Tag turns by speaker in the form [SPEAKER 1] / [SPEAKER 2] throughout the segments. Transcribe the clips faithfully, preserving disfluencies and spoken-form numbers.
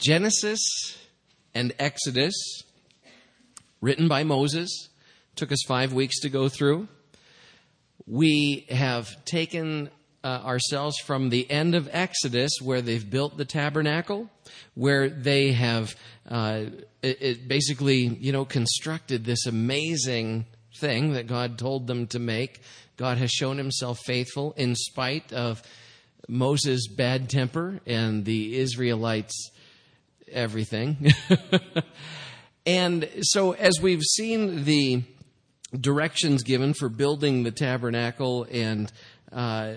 [SPEAKER 1] Genesis and Exodus, written by Moses, took us five weeks to go through. We have taken uh, ourselves from the end of Exodus, where they've built the tabernacle, where they have uh, it, it basically, you know, constructed this amazing thing that God told them to make. God has shown himself faithful in spite of Moses' bad temper and the Israelites' everything. And so as we've seen the directions given for building the tabernacle, and uh,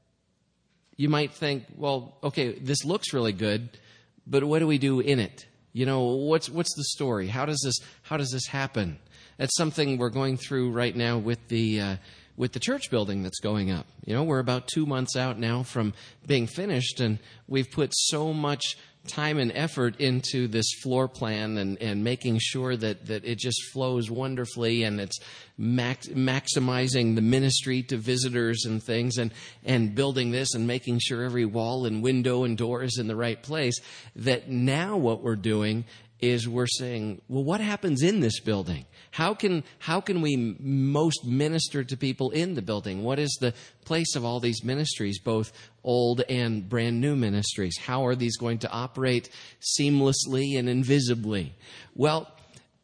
[SPEAKER 1] you might think, well, okay, this looks really good, but what do we do in it? You know, what's what's the story? How does this how does this happen? That's something we're going through right now with the uh, with the church building that's going up. You know, we're about two months out now from being finished, and we've put so much time and effort into this floor plan and, and making sure that, that it just flows wonderfully, and it's max, maximizing the ministry to visitors and things, and, and building this and making sure every wall and window and door is in the right place, that now what we're doing is we're saying, well, what happens in this building? How can how can we most minister to people in the building? What is the place of all these ministries, both old and brand new ministries? How are these going to operate seamlessly and invisibly? Well,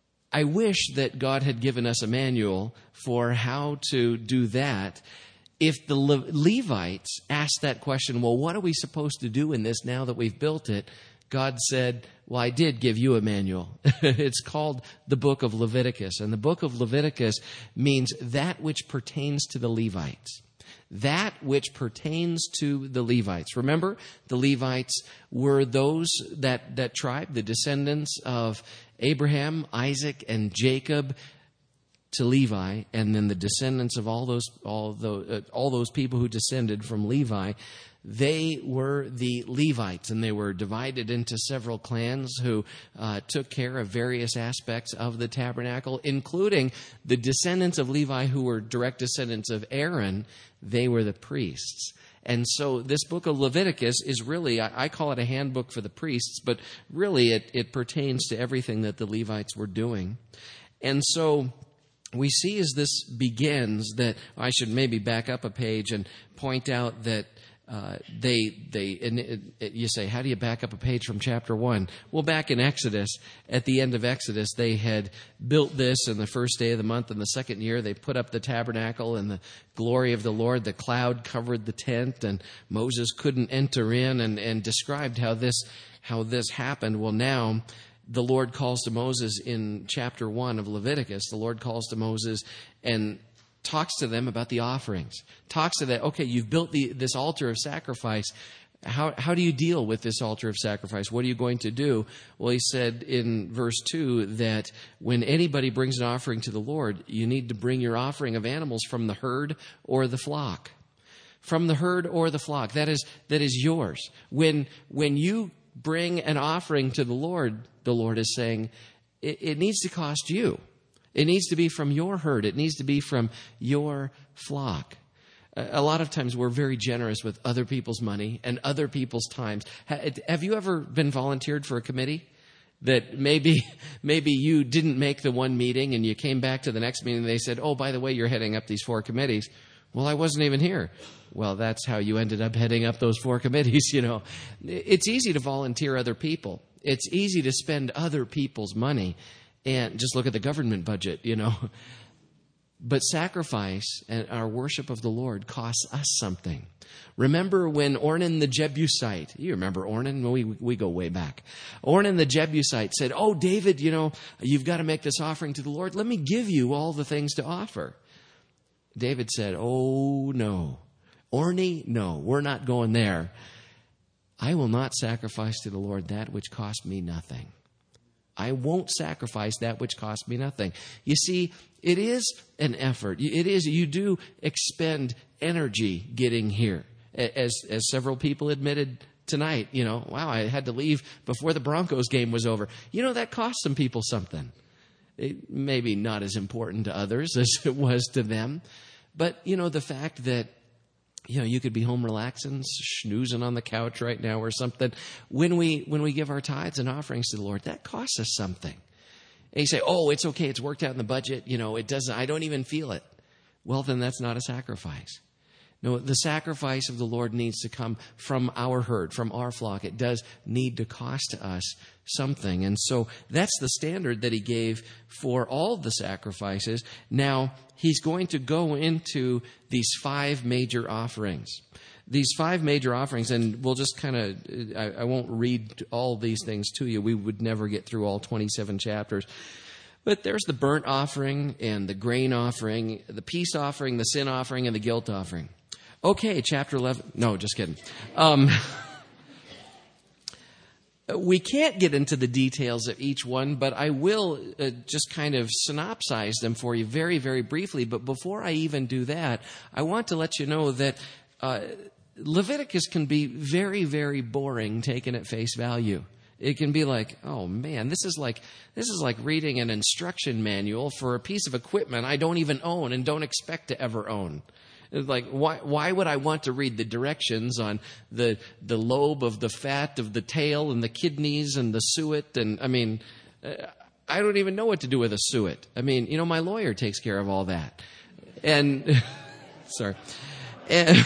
[SPEAKER 1] I wish that God had given us a manual for how to do that. If the Le- Levites asked that question, well, what are we supposed to do in this now that we've built it? God said, well, I did give you a manual. It's called the book of Leviticus. And the book of Leviticus means that which pertains to the Levites. That which pertains to the Levites. Remember, the Levites were those, that, that tribe, the descendants of Abraham, Isaac, and Jacob to Levi, and then the descendants of all those, all those, uh, all those people who descended from Levi. They were the Levites, and they were divided into several clans who uh, took care of various aspects of the tabernacle, including the descendants of Levi who were direct descendants of Aaron. They were the priests. And so this book of Leviticus is really, I, I call it a handbook for the priests, but really it, it pertains to everything that the Levites were doing. And so we see as this begins that, I should maybe back up a page and point out that Uh, they, they, and it, it, you say, how do you back up a page from chapter one? Well, back in Exodus, at the end of Exodus, they had built this in the first day of the month. In the second year, they put up the tabernacle, and the glory of the Lord, the cloud covered the tent, and Moses couldn't enter in, and, and described how this, how this happened. Well, now the Lord calls to Moses in chapter one of Leviticus. The Lord calls to Moses and talks to them about the offerings. Talks to them, okay, you've built the, this altar of sacrifice. How, how do you deal with this altar of sacrifice? What are you going to do? Well, he said in verse two that when anybody brings an offering to the Lord, you need to bring your offering of animals from the herd or the flock. From the herd or the flock. That is, that is yours. When, when you bring an offering to the Lord, the Lord is saying, it, it needs to cost you. It needs to be from your herd. It needs to be from your flock. A lot of times we're very generous with other people's money and other people's times. Have you ever been volunteered for a committee that maybe maybe you didn't make the one meeting and you came back to the next meeting and they said, oh, by the way, you're heading up these four committees. Well, I wasn't even here. Well, that's how you ended up heading up those four committees, you know. It's easy to volunteer other people. It's easy to spend other people's money. And just look at the government budget, you know. But sacrifice and our worship of the Lord costs us something. Remember when Ornan the Jebusite, you remember Ornan? We, we go way back. Ornan the Jebusite said, oh, David, you know, you've got to make this offering to the Lord. Let me give you all the things to offer. David said, oh, no. Orny, no, we're not going there. I will not sacrifice to the Lord that which cost me nothing. I won't sacrifice that which cost me nothing. You see, it is an effort. It is, you do expend energy getting here. As, as several people admitted tonight, you know, wow, I had to leave before the Broncos game was over. You know, that cost some people something. It maybe not as important to others as it was to them. But, you know, the fact that You know, you could be home relaxing, schnoozing on the couch right now or something. When we when we give our tithes and offerings to the Lord, that costs us something. And you say, oh, it's okay, it's worked out in the budget. You know, it doesn't, I don't even feel it. Well, then that's not a sacrifice. No, the sacrifice of the Lord needs to come from our herd, from our flock. It does need to cost us something. And so that's the standard that he gave for all the sacrifices. Now, he's going to go into these five major offerings. These five major offerings, and we'll just kind of, I, I won't read all these things to you. We would never get through all twenty-seven chapters. But there's the burnt offering and the grain offering, the peace offering, the sin offering, and the guilt offering. Okay, chapter eleven. No, just kidding. Um, we can't get into the details of each one, but I will uh, just kind of synopsize them for you very, very briefly. But before I even do that, I want to let you know that uh, Leviticus can be very, very boring taken at face value. It can be like, oh man, this is like this is like reading an instruction manual for a piece of equipment I don't even own and don't expect to ever own. Like, why why would I want to read the directions on the the lobe of the fat of the tail and the kidneys and the suet? And I mean, I don't even know what to do with a suet. I mean, you know, my lawyer takes care of all that. And sorry. And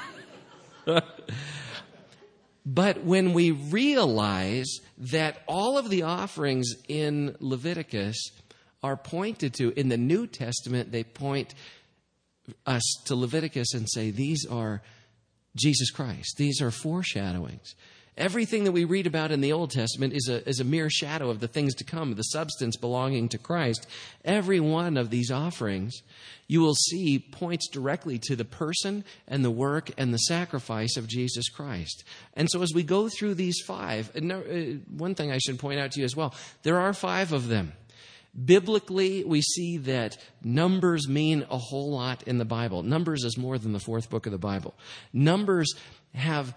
[SPEAKER 1] but when we realize that all of the offerings in Leviticus are pointed to, in the New Testament, they point us to Leviticus and say, these are Jesus Christ. These are foreshadowings. Everything that we read about in the Old Testament is a, is a mere shadow of the things to come, the substance belonging to Christ. Every one of these offerings, you will see, points directly to the person and the work and the sacrifice of Jesus Christ. And so as we go through these five, and one thing I should point out to you as well, there are five of them. Biblically, we see that numbers mean a whole lot in the Bible. Numbers is more than the fourth book of the Bible. Numbers have,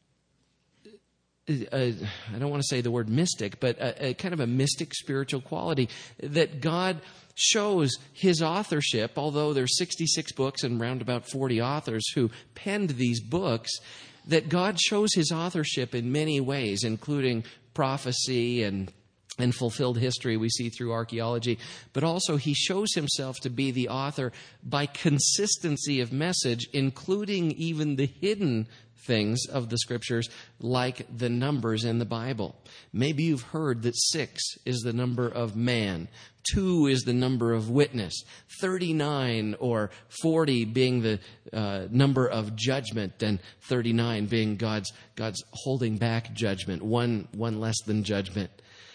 [SPEAKER 1] a, I don't want to say the word mystic, but a, a kind of a mystic spiritual quality that God shows his authorship, although there's sixty-six books and round about forty authors who penned these books, that God shows his authorship in many ways, including prophecy and and fulfilled history we see through archaeology. But also he shows himself to be the author by consistency of message, including even the hidden things of the scriptures, like the numbers in the Bible. Maybe you've heard that six is the number of man, two is the number of witness, thirty-nine or forty being the uh, number of judgment, and thirty-nine being God's God's holding back judgment, one one less than judgment.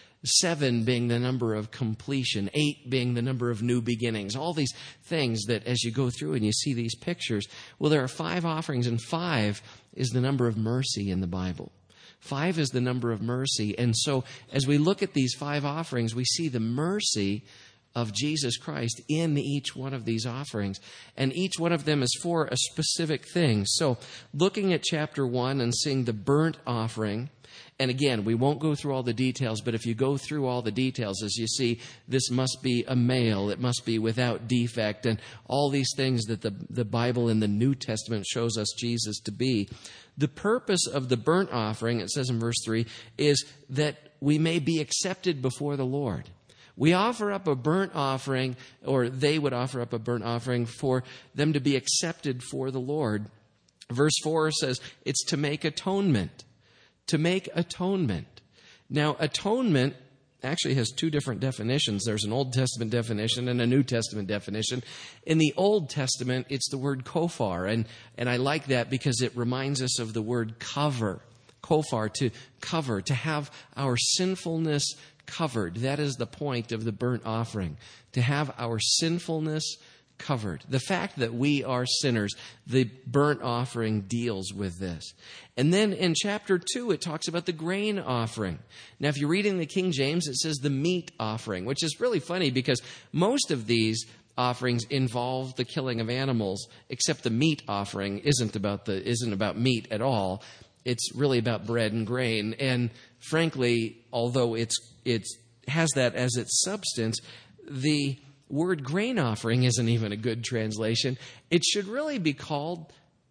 [SPEAKER 1] Seven being the number of completion, eight being the number of new beginnings. All these things that as you go through and you see these pictures, well, there are five offerings, and five is the number of mercy in the Bible. Five is the number of mercy. And so as we look at these five offerings, we see the mercy of Jesus Christ in each one of these offerings. And each one of them is for a specific thing. So looking at chapter one and seeing the burnt offering, and again, we won't go through all the details, but if you go through all the details, as you see, this must be a male, it must be without defect, and all these things that the, the Bible in the New Testament shows us Jesus to be. The purpose of the burnt offering, it says in verse three, is that we may be accepted before the Lord. We offer up a burnt offering, or they would offer up a burnt offering for them to be accepted for the Lord. Verse four says it's to make atonement. To make atonement. Now, atonement actually has two different definitions. There's an Old Testament definition and a New Testament definition. In the Old Testament, it's the word kofar, and, and I like that because it reminds us of the word cover. Kofar, to cover, to have our sinfulness covered. That is the point of the burnt offering, to have our sinfulness covered. The fact that we are sinners, the burnt offering deals with this. And then in chapter two, it talks about the grain offering. Now, if you're reading the King James, it says the meat offering, which is really funny because most of these offerings involve the killing of animals, except the meat offering isn't about the isn't about meat at all. It's really about bread and grain. And frankly, although it's it's has that as its substance, the word grain offering isn't even a good translation. It should really be called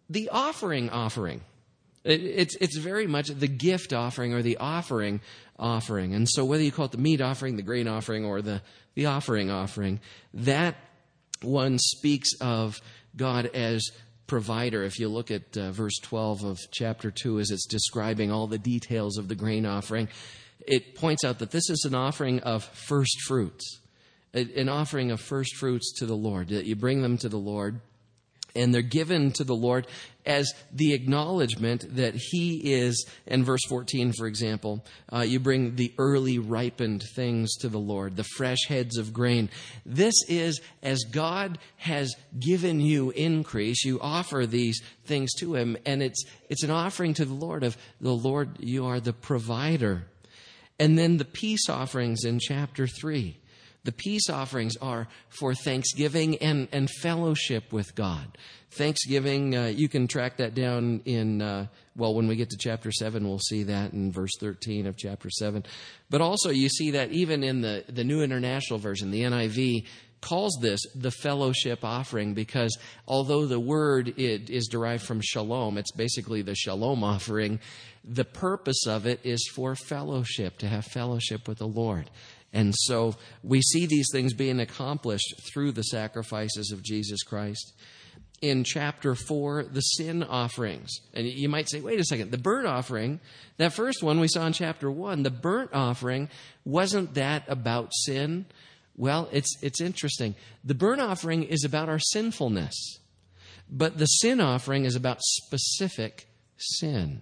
[SPEAKER 1] the offering offering. It, it's it's very much the gift offering or the offering offering. And so whether you call it the meat offering, the grain offering, or the, the offering offering, that one speaks of God as provider. If you look at uh, verse twelve of chapter two, as it's describing all the details of the grain offering, it points out that this is an offering of first fruits, an offering of first fruits to the Lord, that you bring them to the Lord, and they're given to the Lord as the acknowledgement that He is, in verse fourteen, for example, uh, you bring the early ripened things to the Lord, the fresh heads of grain. This is as God has given you increase, you offer these things to Him, and it's it's an offering to the Lord of the Lord, you are the provider. And then the peace offerings in chapter three. The peace offerings are for thanksgiving and, and fellowship with God. Thanksgiving, uh, you can track that down in, uh, well, when we get to chapter seven, we'll see that in verse thirteen of chapter seven. But also you see that even in the, the New International Version, the N I V calls this the fellowship offering, because although the word it is derived from shalom, it's basically the shalom offering, the purpose of it is for fellowship, to have fellowship with the Lord. And so we see these things being accomplished through the sacrifices of Jesus Christ. In chapter four, the sin offerings. And you might say, wait a second, the burnt offering, that first one we saw in chapter one, the burnt offering, wasn't that about sin? Well, it's it's interesting. The burnt offering is about our sinfulness, but the sin offering is about specific sin.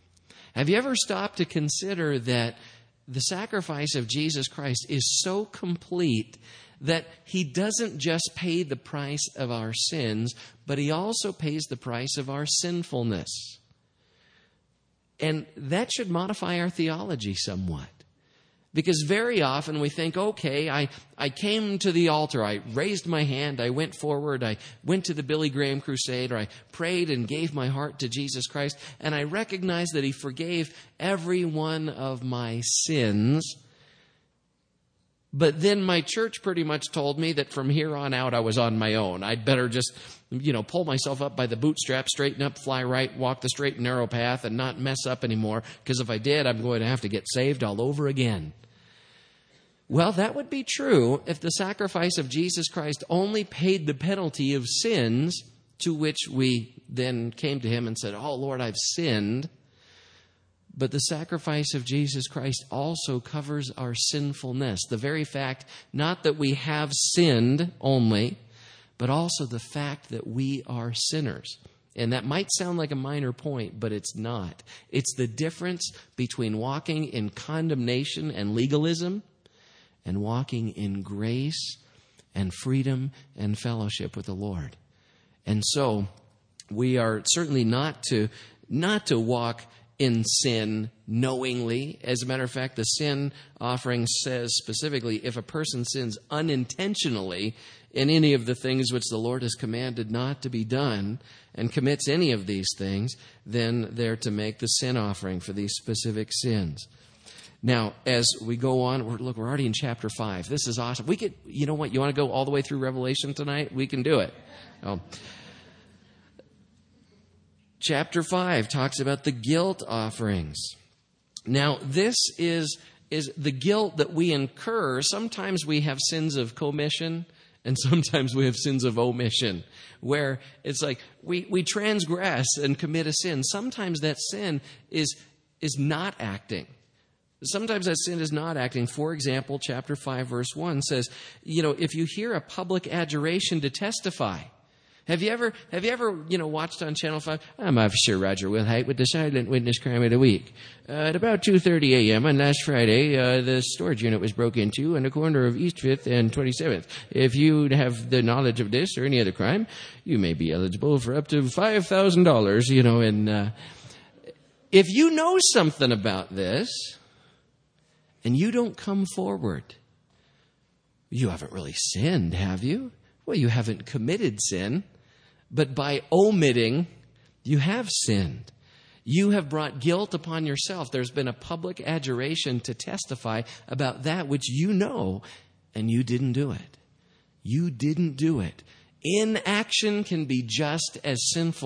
[SPEAKER 1] Have you ever stopped to consider that the sacrifice of Jesus Christ is so complete that He doesn't just pay the price of our sins, but He also pays the price of our sinfulness? And that should modify our theology somewhat. Because very often we think, okay, I, I came to the altar, I raised my hand, I went forward, I went to the Billy Graham crusade, or I prayed and gave my heart to Jesus Christ, and I recognized that He forgave every one of my sins. But then my church pretty much told me that from here on out I was on my own. I'd better just, you know, pull myself up by the bootstrap, straighten up, fly right, walk the straight and narrow path, and not mess up anymore, because if I did, I'm going to have to get saved all over again. Well, that would be true if the sacrifice of Jesus Christ only paid the penalty of sins, to which we then came to Him and said, oh, Lord, I've sinned. But the sacrifice of Jesus Christ also covers our sinfulness. The very fact, not that we have sinned only, but also the fact that we are sinners. And that might sound like a minor point, but it's not. It's the difference between walking in condemnation and legalism and walking in grace and freedom and fellowship with the Lord. And so we are certainly not to not to walk in sin knowingly. As a matter of fact, the sin offering says specifically, if a person sins unintentionally in any of the things which the Lord has commanded not to be done, and commits any of these things, then they're to make the sin offering for these specific sins. Now, as we go on, we're, look, we're already in chapter five. This is awesome. We could, you know what, you want to go all the way through Revelation tonight? We can do it. Oh. Chapter five talks about the guilt offerings. Now, this is, is the guilt that we incur. Sometimes we have sins of commission, and sometimes we have sins of omission, where it's like we, we transgress and commit a sin. Sometimes that sin is, is not acting. Sometimes that sin is not acting. For example, chapter five, verse one says, you know, if you hear a public adjuration to testify. Have you ever, have you ever, you know, watched on Channel five? I'm Officer Roger Wilhite with the Silent Witness Crime of the Week. Uh, at about two thirty a.m. on last Friday, uh, the storage unit was broke into in the corner of East fifth and twenty-seventh. If you have the knowledge of this or any other crime, you may be eligible for up to five thousand dollars, you know, and uh, if you know something about this, and you don't come forward, you haven't really sinned, have you? Well, you haven't committed sin, but by omitting, you have sinned. You have brought guilt upon yourself. There's been a public adjuration to testify about that which you know, and you didn't do it. You didn't do it. Inaction can be just as sinful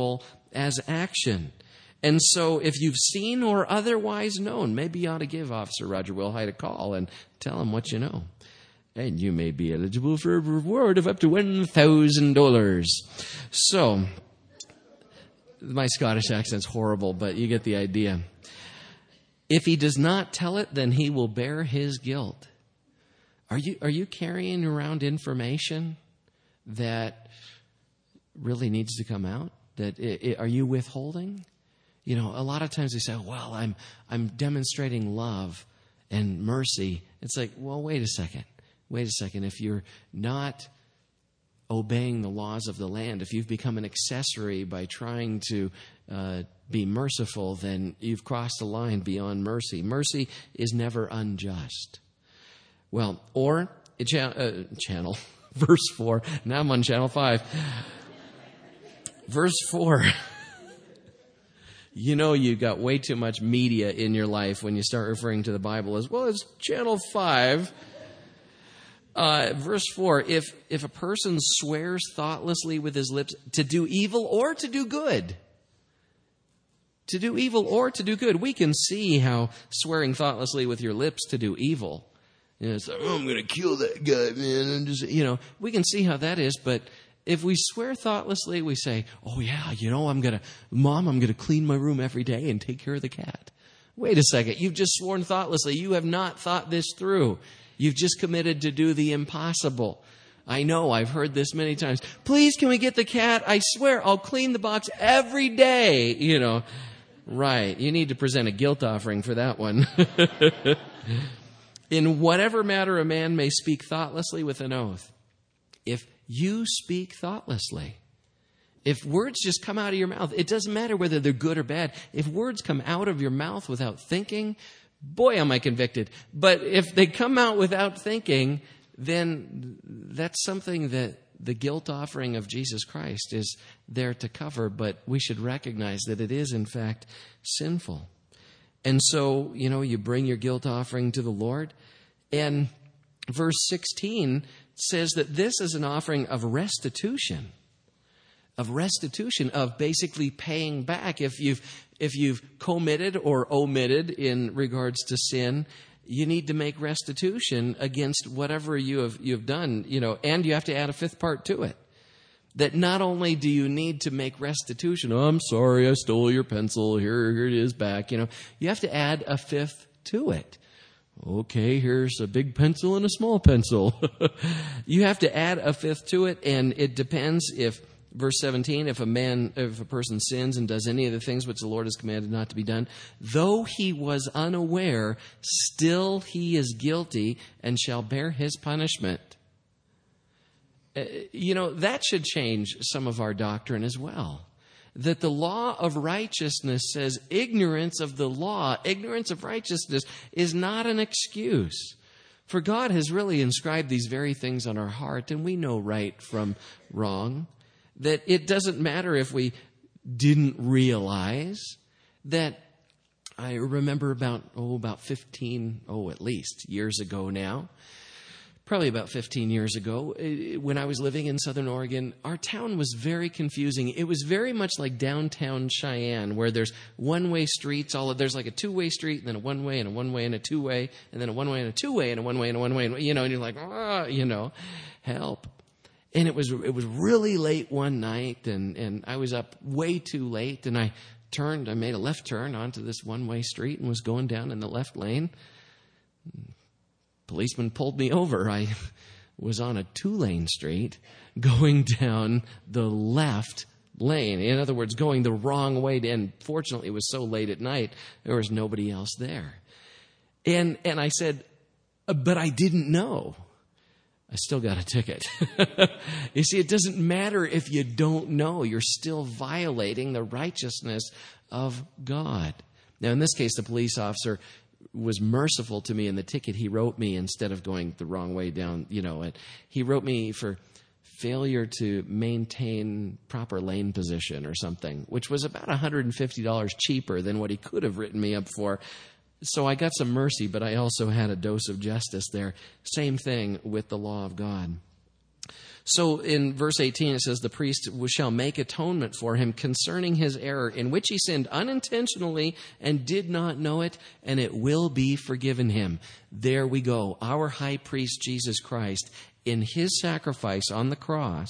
[SPEAKER 1] as action. And so if you've seen or otherwise known, maybe you ought to give Officer Roger Wilhite a call and tell him what you know. And you may be eligible for a reward of up to one thousand dollars. So, my Scottish accent's horrible, but you get the idea. If he does not tell it, then he will bear his guilt. Are you, are you carrying around information that really needs to come out? That it, it, are you withholding? You know, a lot of times they say, well, I'm I'm demonstrating love and mercy. It's like, well, wait a second. Wait a second. If you're not obeying the laws of the land, if you've become an accessory by trying to uh, be merciful, then you've crossed a line beyond mercy. Mercy is never unjust. Well, or, cha- uh, channel, verse four. Now I'm on channel five. Verse four. You know you got way too much media in your life when you start referring to the Bible as, well, it's channel five. Uh, verse four, if, if a person swears thoughtlessly with his lips to do evil or to do good, to do evil or to do good, we can see how swearing thoughtlessly with your lips to do evil, you know, it's like, oh, I'm going to kill that guy, man. And just, you know, we can see how that is, but if we swear thoughtlessly, we say, oh, yeah, you know, I'm going to, Mom, I'm going to clean my room every day and take care of the cat. Wait a second. You've just sworn thoughtlessly. You have not thought this through. You've just committed to do the impossible. I know. I've heard this many times. Please, can we get the cat? I swear I'll clean the box every day. You know, right. You need to present a guilt offering for that one. In whatever matter a man may speak thoughtlessly with an oath, if you speak thoughtlessly, if words just come out of your mouth, it doesn't matter whether they're good or bad. If words come out of your mouth without thinking, boy, am I convicted. But if they come out without thinking, then that's something that the guilt offering of Jesus Christ is there to cover. But we should recognize that it is, in fact, sinful. And so, you know, you bring your guilt offering to the Lord. And verse sixteen says that this is an offering of restitution, of restitution, of basically paying back. If you've if you've committed or omitted in regards to sin, you need to make restitution against whatever you have you have done, you know, and you have to add a fifth part to it. That not only do you need to make restitution, oh, I'm sorry, I stole your pencil, here, here it is back, you know, you have to add a fifth to it. Okay, here's a big pencil and a small pencil. You have to add a fifth to it, and it depends if, verse seventeen, if a man, if a person sins and does any of the things which the Lord has commanded not to be done, though he was unaware, still he is guilty and shall bear his punishment. Uh, you know, that should change some of our doctrine as well. That the law of righteousness says ignorance of the law, ignorance of righteousness is not an excuse. For God has really inscribed these very things on our heart, and we know right from wrong. That it doesn't matter if we didn't realize that. I remember about, oh, about fifteen, oh, at least years ago now, probably about fifteen years ago, when I was living in Southern Oregon, our town was very confusing. It was very much like downtown Cheyenne, where there's one-way streets. All of, there's like a two-way street, and then a one-way, and a one-way, and a two-way, and then a one-way, and a two-way, and a one-way, and a one-way, and, you know, and you're like, ah, you know, help. And it was it was really late one night, and, and I was up way too late, and I turned, I made a left turn onto this one-way street and was going down in the left lane. Policeman pulled me over. I was on a two-lane street going down the left lane. In other words, going the wrong way. And fortunately, it was so late at night, there was nobody else there. And and I said, but I didn't know. I still got a ticket. You see, it doesn't matter if you don't know. You're still violating the righteousness of God. Now, in this case, the police officer was merciful to me in the ticket he wrote me instead of going the wrong way down, you know, and he wrote me for failure to maintain proper lane position or something, which was about one hundred fifty dollars cheaper than what he could have written me up for. So I got some mercy, but I also had a dose of justice there. Same thing with the law of God. So in verse eighteen, it says, the priest shall make atonement for him concerning his error in which he sinned unintentionally and did not know it, and it will be forgiven him. There we go. Our high priest, Jesus Christ, in his sacrifice on the cross,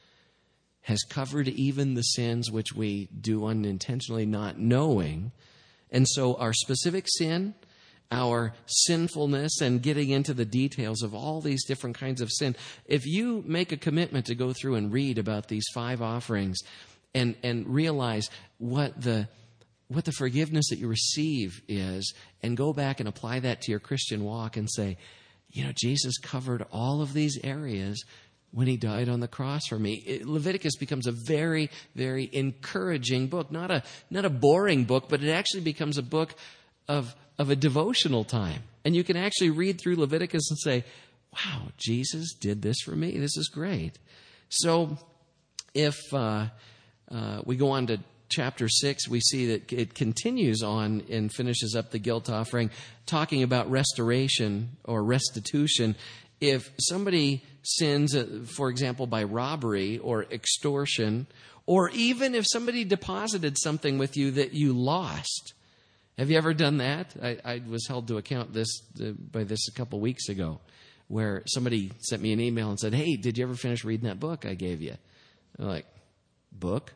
[SPEAKER 1] has covered even the sins which we do unintentionally, not knowing. And so our specific sin, our sinfulness, and getting into the details of all these different kinds of sin. If you make a commitment to go through and read about these five offerings and, and realize what the what the forgiveness that you receive is, and go back and apply that to your Christian walk and say, you know, Jesus covered all of these areas when he died on the cross for me. It, Leviticus becomes a very, very encouraging book. Not a not a boring book, but it actually becomes a book of of a devotional time. And you can actually read through Leviticus and say, wow, Jesus did this for me. This is great. So if uh, uh, we go on to chapter six, we see that it continues on and finishes up the guilt offering, talking about restoration or restitution. If somebody sins, uh, for example, by robbery or extortion, or even if somebody deposited something with you that you lost. Have you ever done that? I, I was held to account this uh, by this a couple weeks ago, where somebody sent me an email and said, hey, did you ever finish reading that book I gave you? I'm like, book?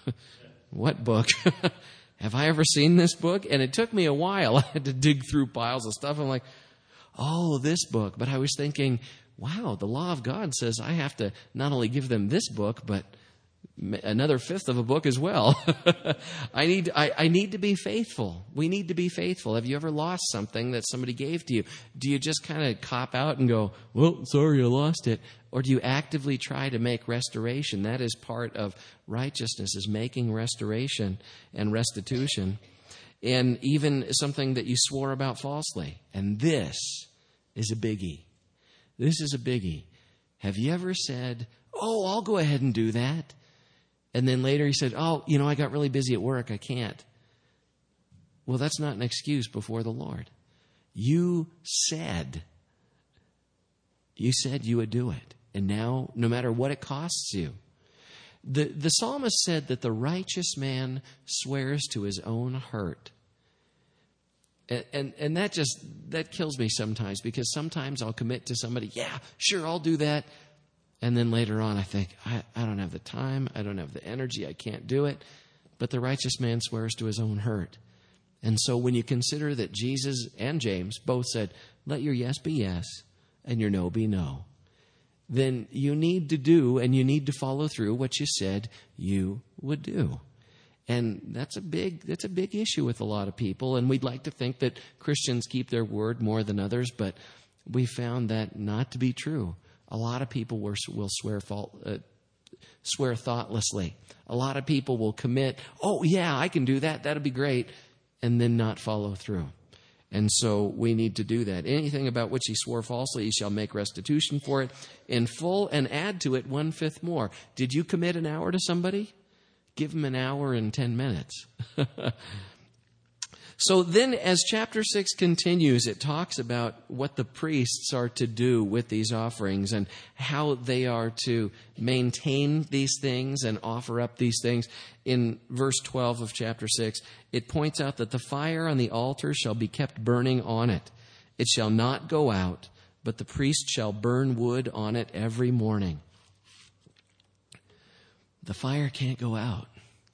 [SPEAKER 1] What book? Have I ever seen this book? And it took me a while. I had to dig through piles of stuff. I'm like, oh, this book. But I was thinking, wow, the law of God says I have to not only give them this book, but another fifth of a book as well. I need I, I need to be faithful. We need to be faithful. Have you ever lost something that somebody gave to you? Do you just kind of cop out and go, well, sorry, I lost it? Or do you actively try to make restoration? That is part of righteousness, is making restoration and restitution. And even something that you swore about falsely. And this is a biggie. This is a biggie. Have you ever said, oh, I'll go ahead and do that? And then later he said, oh, you know, I got really busy at work. I can't. Well, that's not an excuse before the Lord. You said, you said you would do it. And now, no matter what it costs you. The, the psalmist said that the righteous man swears to his own hurt. And, and, and that just, that kills me sometimes, because sometimes I'll commit to somebody, yeah, sure, I'll do that. And then later on, I think, I, I don't have the time. I don't have the energy. I can't do it. But the righteous man swears to his own hurt. And so when you consider that Jesus and James both said, let your yes be yes and your no be no, then you need to do and you need to follow through what you said you would do. And that's a big, that's a big issue with a lot of people. And we'd like to think that Christians keep their word more than others, but we found that not to be true. A lot of people will, will swear fault, uh, swear thoughtlessly. A lot of people will commit, oh, yeah, I can do that. That'd be great. And then not follow through. And so we need to do that. Anything about which he swore falsely, he shall make restitution for it in full and add to it one-fifth more. Did you commit an hour to somebody? Give them an hour and ten minutes. So then as chapter six continues, it talks about what the priests are to do with these offerings and how they are to maintain these things and offer up these things. In verse twelve of chapter six, it points out that the fire on the altar shall be kept burning on it. It shall not go out, but the priest shall burn wood on it every morning. The fire can't go out.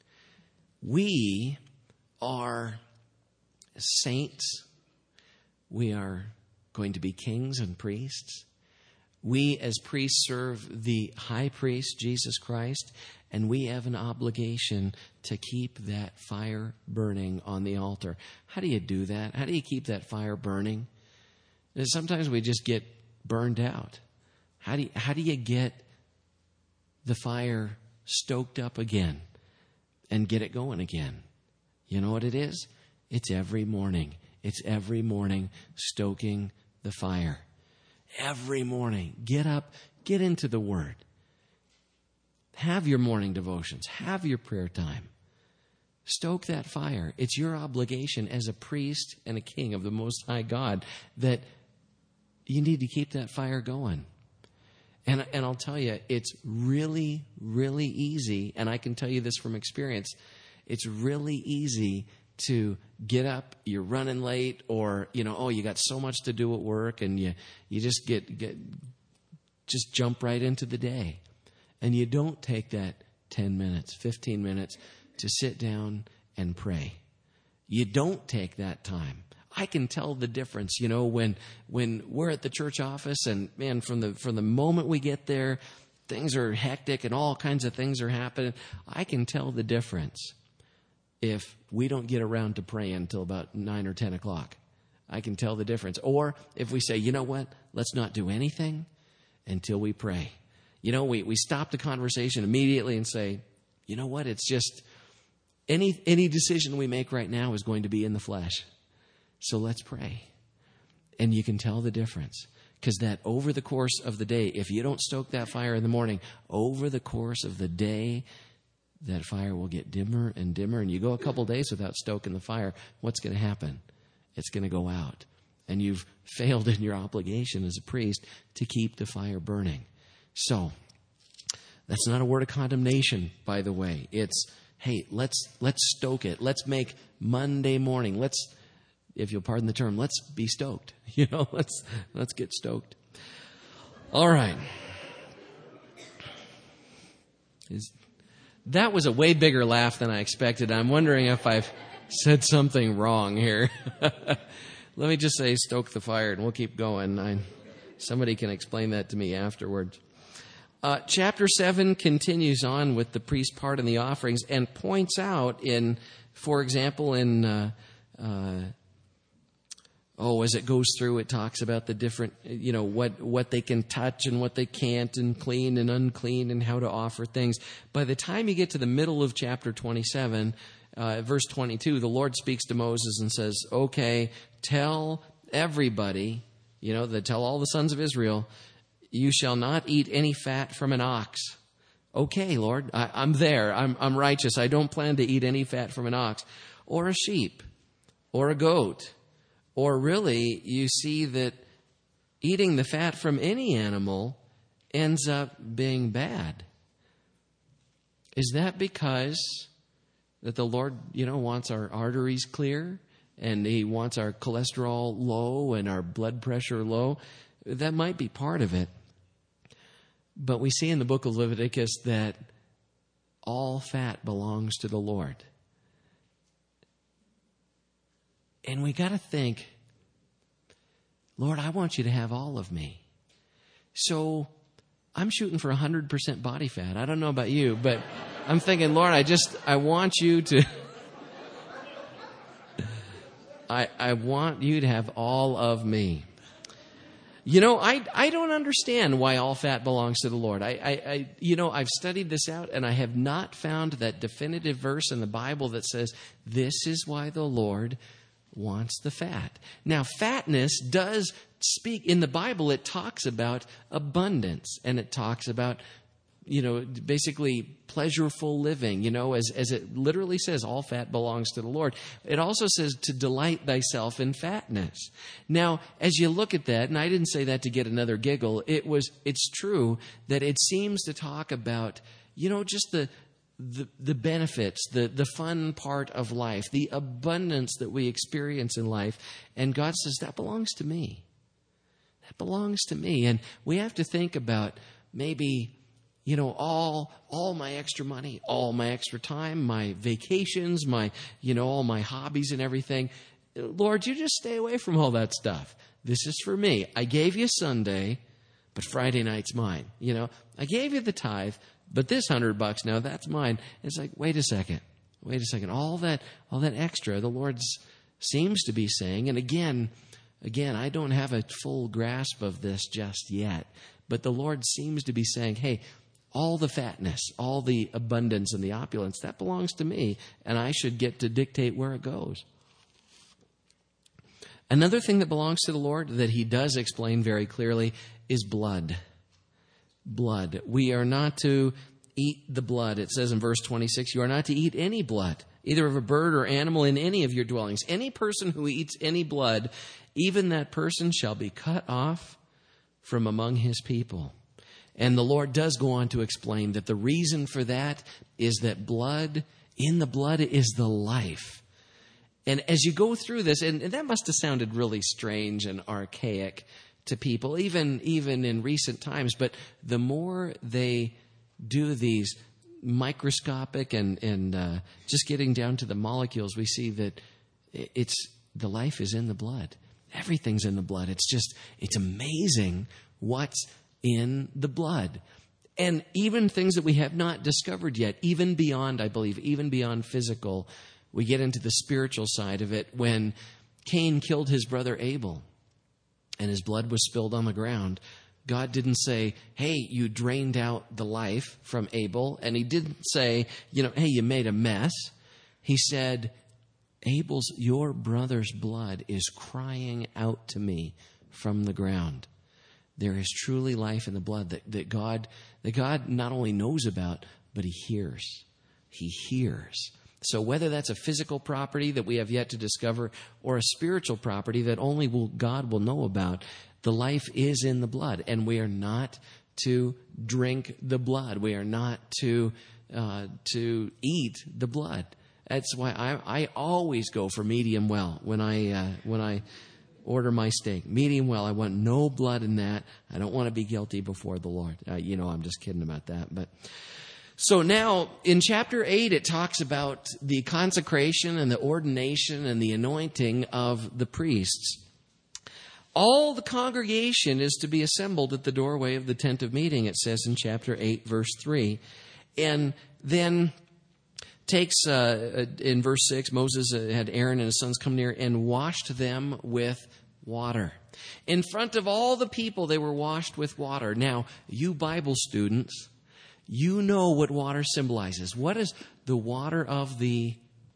[SPEAKER 1] We are saints. We are going to be kings and priests. We as priests serve the high priest, Jesus Christ, and we have an obligation to keep that fire burning on the altar. How do you do that? How do you keep that fire burning? And sometimes we just get burned out. How do you, how do you get the fire stoked up again and get it going again? You know what it is? It's every morning. It's every morning stoking the fire. Every morning. Get up, get into the Word. Have your morning devotions. Have your prayer time. Stoke that fire. It's your obligation as a priest and a king of the Most High God that you need to keep that fire going. And, and I'll tell you, it's really, really easy, and I can tell you this from experience, it's really easy to get up, you're running late, or, you know, oh, you got so much to do at work, and you, you just get, get just jump right into the day. And you don't take that ten minutes, fifteen minutes to sit down and pray. You don't take that time. I can tell the difference, you know, when when we're at the church office and, man, from the from the moment we get there, things are hectic and all kinds of things are happening. I can tell the difference if we don't get around to praying until about nine or ten o'clock. I can tell the difference. Or if we say, you know what, let's not do anything until we pray. You know, we, we stop the conversation immediately and say, you know what, it's just any any decision we make right now is going to be in the flesh. So let's pray. And you can tell the difference. Because that over the course of the day, if you don't stoke that fire in the morning, over the course of the day, that fire will get dimmer and dimmer. And you go a couple days without stoking the fire, what's going to happen? It's going to go out. And you've failed in your obligation as a priest to keep the fire burning. So, that's not a word of condemnation, by the way. It's, hey, let's let's stoke it. Let's make Monday morning. Let's, if you'll pardon the term, let's be stoked. You know, let's let's get stoked. All right. Is, that was a way bigger laugh than I expected. I'm wondering if I've said something wrong here. Let me just say, stoke the fire, and we'll keep going. I, somebody can explain that to me afterwards. Uh, chapter seven continues on with the priest part and the offerings and points out in, for example, in, uh, uh, oh, as it goes through, it talks about the different, you know, what, what they can touch and what they can't, and clean and unclean, and how to offer things. By the time you get to the middle of chapter twenty-seven, uh, verse twenty-two, the Lord speaks to Moses and says, okay, tell everybody, you know, the, tell all the sons of Israel, you shall not eat any fat from an ox. Okay, Lord, I, I'm there. I'm, I'm righteous. I don't plan to eat any fat from an ox. Or a sheep. Or a goat. Or really, you see that eating the fat from any animal ends up being bad. Is that because that the Lord, you know, wants our arteries clear? And He wants our cholesterol low and our blood pressure low? That might be part of it. But we see in the book of Leviticus that all fat belongs to the Lord. And we got to think, Lord, I want you to have all of me. So I'm shooting for one hundred percent body fat. I don't know about you, but I'm thinking, Lord, I just, I want you to, I, I want you to have all of me. You know, I I don't understand why all fat belongs to the Lord. I, I, I, you know, I've studied this out, and I have not found that definitive verse in the Bible that says this is why the Lord wants the fat. Now, fatness does speak, in the Bible, it talks about abundance, and it talks about, you know, basically pleasureful living, you know, as, as it literally says, all fat belongs to the Lord. It also says to delight thyself in fatness. Now, as you look at that, and I didn't say that to get another giggle, it was, it's true that it seems to talk about, you know, just the, the, the benefits, the, the fun part of life, the abundance that we experience in life. And God says, that belongs to me. That belongs to me. And we have to think about maybe, you know, all all my extra money, all my extra time, my vacations, my, you know, all my hobbies and everything. Lord, you just stay away from all that stuff. This is for me. I gave you Sunday, but Friday night's mine. You know, I gave you the tithe, but this hundred bucks now, that's mine. It's like, wait a second. Wait a second. All that all that extra, the Lord seems to be saying, and again, again, I don't have a full grasp of this just yet, but the Lord seems to be saying, hey, all the fatness, all the abundance and the opulence, that belongs to me, and I should get to dictate where it goes. Another thing that belongs to the Lord that He does explain very clearly is blood. Blood. We are not to eat the blood. It says in verse twenty-six, you are not to eat any blood, either of a bird or animal in any of your dwellings. Any person who eats any blood, even that person shall be cut off from among his people. And the Lord does go on to explain that the reason for that is that blood, in the blood is the life. And as you go through this, and, and that must have sounded really strange and archaic to people, even, even in recent times, but the more they do these microscopic and, and uh, just getting down to the molecules, we see that it's the life is in the blood. Everything's in the blood. It's just, it's amazing what's in the blood. And even things that we have not discovered yet, even beyond, I believe, even beyond physical, we get into the spiritual side of it when Cain killed his brother Abel and his blood was spilled on the ground. God didn't say, hey, you drained out the life from Abel. And he didn't say, you know, hey, you made a mess. He said, Abel's, your brother's blood is crying out to me from the ground. There is truly life in the blood that, that God that God not only knows about, but he hears. He hears. So whether that's a physical property that we have yet to discover or a spiritual property that only will, God will know about, the life is in the blood. And we are not to drink the blood. We are not to uh, to eat the blood. That's why I, I always go for medium well when I uh, when I order my steak. Medium well. I want no blood in that. I don't want to be guilty before the Lord. Uh, you know, I'm just kidding about that. But so now in chapter eight, it talks about the consecration and the ordination and the anointing of the priests. All the congregation is to be assembled at the doorway of the tent of meeting, it says in chapter eight, verse three. And then takes, uh, in verse six, Moses had Aaron and his sons come near and washed them with water. In front of all the people, they were washed with water. Now, you Bible students, you know what water symbolizes. What is the water of the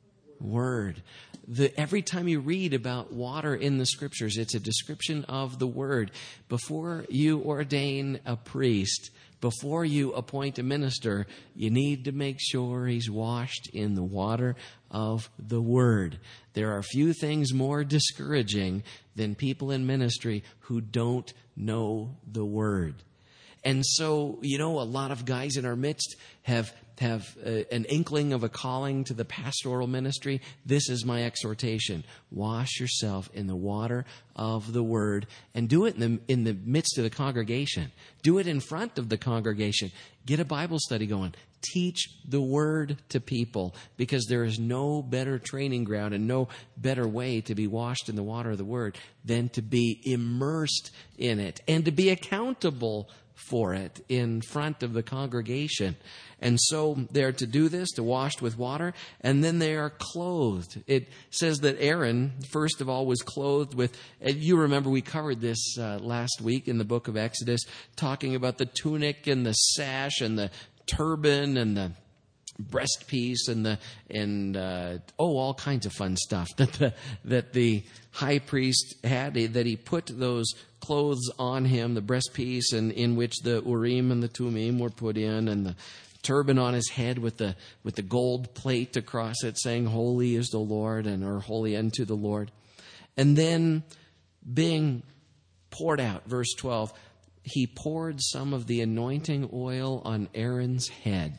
[SPEAKER 1] Word? The, every time you read about water in the Scriptures, it's a description of the Word. Before you ordain a priest, before you appoint a minister, you need to make sure he's washed in the water of the Word. There are few things more discouraging than people in ministry who don't know the Word. And so, you know, a lot of guys in our midst have have a, an inkling of a calling to the pastoral ministry. This is my exhortation. Wash yourself in the water of the Word and do it in the, in the midst of the congregation. Do it in front of the congregation. Get a Bible study going. Teach the Word to people, because there is no better training ground and no better way to be washed in the water of the Word than to be immersed in it and to be accountable for it in front of the congregation. And so they're to do this, to wash with water, and then they are clothed. It says that Aaron, first of all, was clothed with, and you remember we covered this uh, last week in the book of Exodus, talking about the tunic and the sash and the turban and the breastpiece and the and uh, oh all kinds of fun stuff that the that the high priest had, that he put those clothes on him, the breastpiece and in which the Urim and the Tumim were put in, and the turban on his head with the with the gold plate across it saying holy is the Lord, and or holy unto the Lord. And then being poured out, verse twelve, he poured some of the anointing oil on Aaron's head.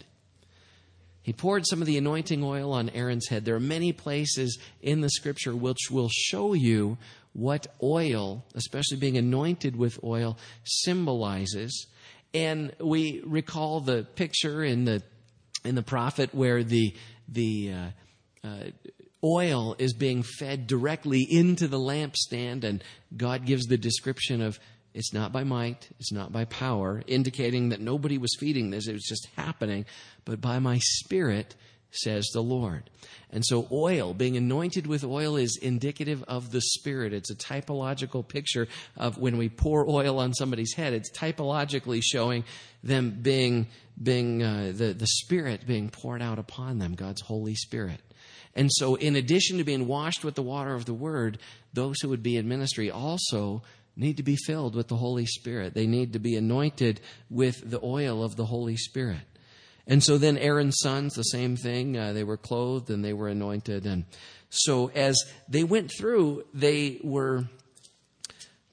[SPEAKER 1] He poured some of the anointing oil on Aaron's head. There are many places in the Scripture which will show you what oil, especially being anointed with oil, symbolizes. And we recall the picture in the in the prophet where the the uh, uh, oil is being fed directly into the lampstand, and God gives the description of, it's not by might, it's not by power, indicating that nobody was feeding this, it was just happening, but by my Spirit, says the Lord. And so oil, being anointed with oil, is indicative of the Spirit. It's a typological picture of when we pour oil on somebody's head, it's typologically showing them being, being uh, the, the Spirit being poured out upon them, God's Holy Spirit. And so in addition to being washed with the water of the Word, those who would be in ministry also need to be filled with the Holy Spirit. They need to be anointed with the oil of the Holy Spirit. And so then Aaron's sons, the same thing. Uh, they were clothed and they were anointed. And so as they went through, they were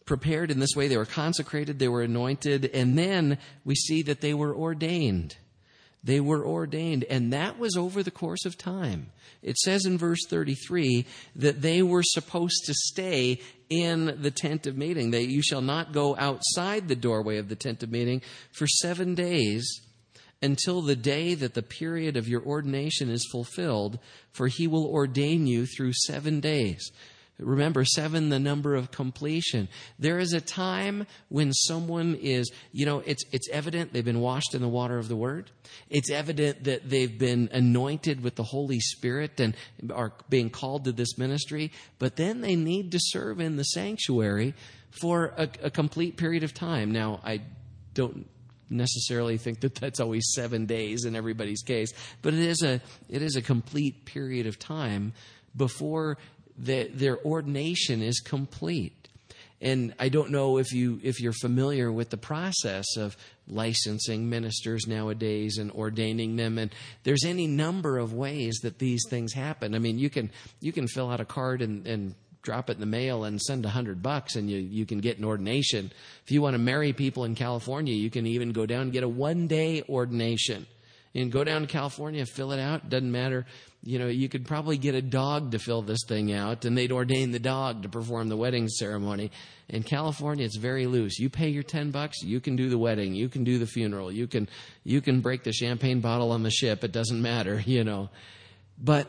[SPEAKER 1] prepared in this way. They were consecrated, they were anointed, and then we see that they were ordained. They were ordained, and that was over the course of time. It says in verse thirty-three that they were supposed to stay in the tent of meeting. That you shall not go outside the doorway of the tent of meeting for seven days until the day that the period of your ordination is fulfilled, for he will ordain you through seven days. Remember, seven, the number of completion. There is a time when someone is, you know, it's it's evident they've been washed in the water of the Word. It's evident that they've been anointed with the Holy Spirit and are being called to this ministry. But then they need to serve in the sanctuary for a, a complete period of time. Now, I don't necessarily think that that's always seven days in everybody's case, but it is a it is a complete period of time before the, their ordination is complete. And I don't know if you if you're familiar with the process of licensing ministers nowadays and ordaining them, and there's any number of ways that these things happen. I mean, you can you can fill out a card and, and drop it in the mail and send a hundred bucks and you, you can get an ordination. If you want to marry people in California, you can even go down and get a one-day ordination. And go down to California, fill it out. Doesn't matter. You know, you could probably get a dog to fill this thing out, and they'd ordain the dog to perform the wedding ceremony. In California, it's very loose. You pay your ten bucks, you can do the wedding, you can do the funeral, you can you can break the champagne bottle on the ship. It doesn't matter, you know. But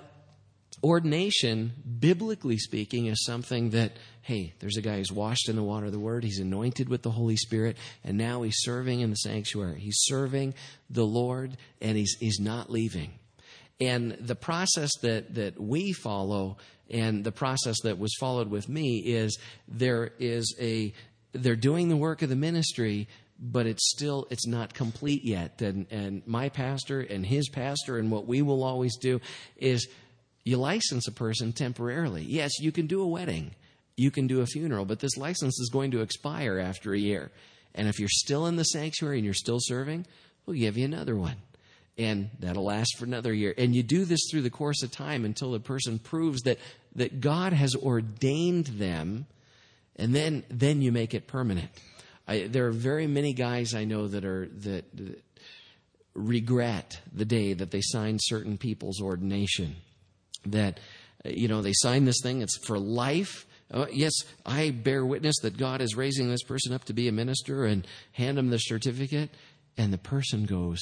[SPEAKER 1] ordination, biblically speaking, is something that, hey, there's a guy who's washed in the water of the Word. He's anointed with the Holy Spirit, and now he's serving in the sanctuary. He's serving the Lord, and he's he's not leaving. And the process that, that we follow, and the process that was followed with me, is there is a they're doing the work of the ministry, but it's still it's not complete yet. And and my pastor and his pastor, and what we will always do is you license a person temporarily. Yes, you can do a wedding. You can do a funeral, but this license is going to expire after a year. And if you're still in the sanctuary and you're still serving, we'll give you another one. And that'll last for another year. And you do this through the course of time until the person proves that, that God has ordained them, and then then you make it permanent. I, there are very many guys I know that are that, that regret the day that they signed certain people's ordination. That, you know, they sign this thing, it's for life. Uh, yes, I bear witness that God is raising this person up to be a minister, and hand them the certificate, and the person goes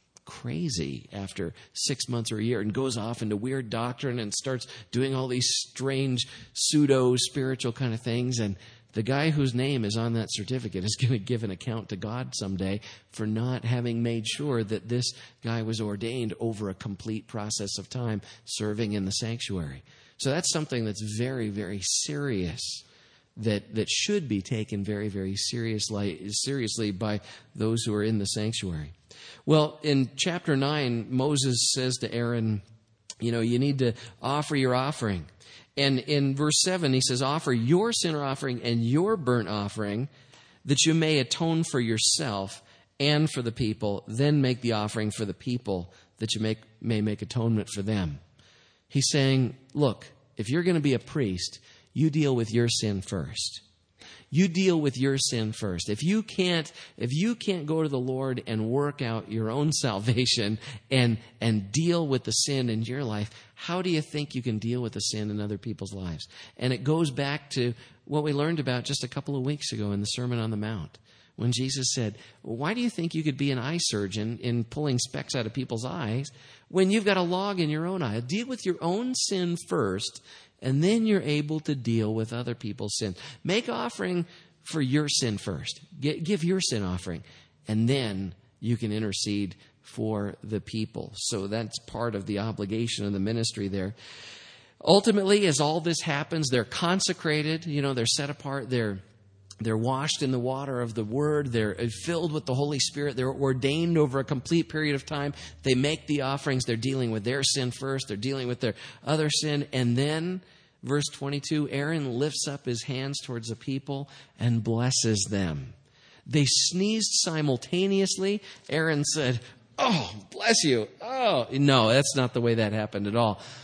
[SPEAKER 1] crazy after six months or a year and goes off into weird doctrine and starts doing all these strange pseudo-spiritual kind of things. And the guy whose name is on that certificate is going to give an account to God someday for not having made sure that this guy was ordained over a complete process of time serving in the sanctuary. So that's something that's very, very serious, that that should be taken very, very seriously, seriously by those who are in the sanctuary. Well, in chapter nine, Moses says to Aaron, you know, you need to offer your offering. And in verse seven, he says, offer your sin offering and your burnt offering, that you may atone for yourself and for the people. Then make the offering for the people, that you make, may make atonement for them. He's saying, look, if you're going to be a priest, you deal with your sin first. You deal with your sin first. If you can't, if you can't go to the Lord and work out your own salvation and and deal with the sin in your life, how do you think you can deal with the sin in other people's lives? And it goes back to what we learned about just a couple of weeks ago in the Sermon on the Mount, when Jesus said, well, why do you think you could be an eye surgeon in pulling specks out of people's eyes when you've got a log in your own eye? Deal with your own sin first, and then you're able to deal with other people's sin. Make offering for your sin first. Give your sin offering, and then you can intercede for the people. So that's part of the obligation of the ministry there. Ultimately, as all this happens, they're consecrated. You know, they're set apart. They're They're washed in the water of the Word. They're filled with the Holy Spirit. They're ordained over a complete period of time. They make the offerings. They're dealing with their sin first. They're dealing with their other sin. And then, verse twenty-two, Aaron lifts up his hands towards the people and blesses them. They sneezed simultaneously. Aaron said, oh, bless you. Oh, no, that's not the way that happened at all.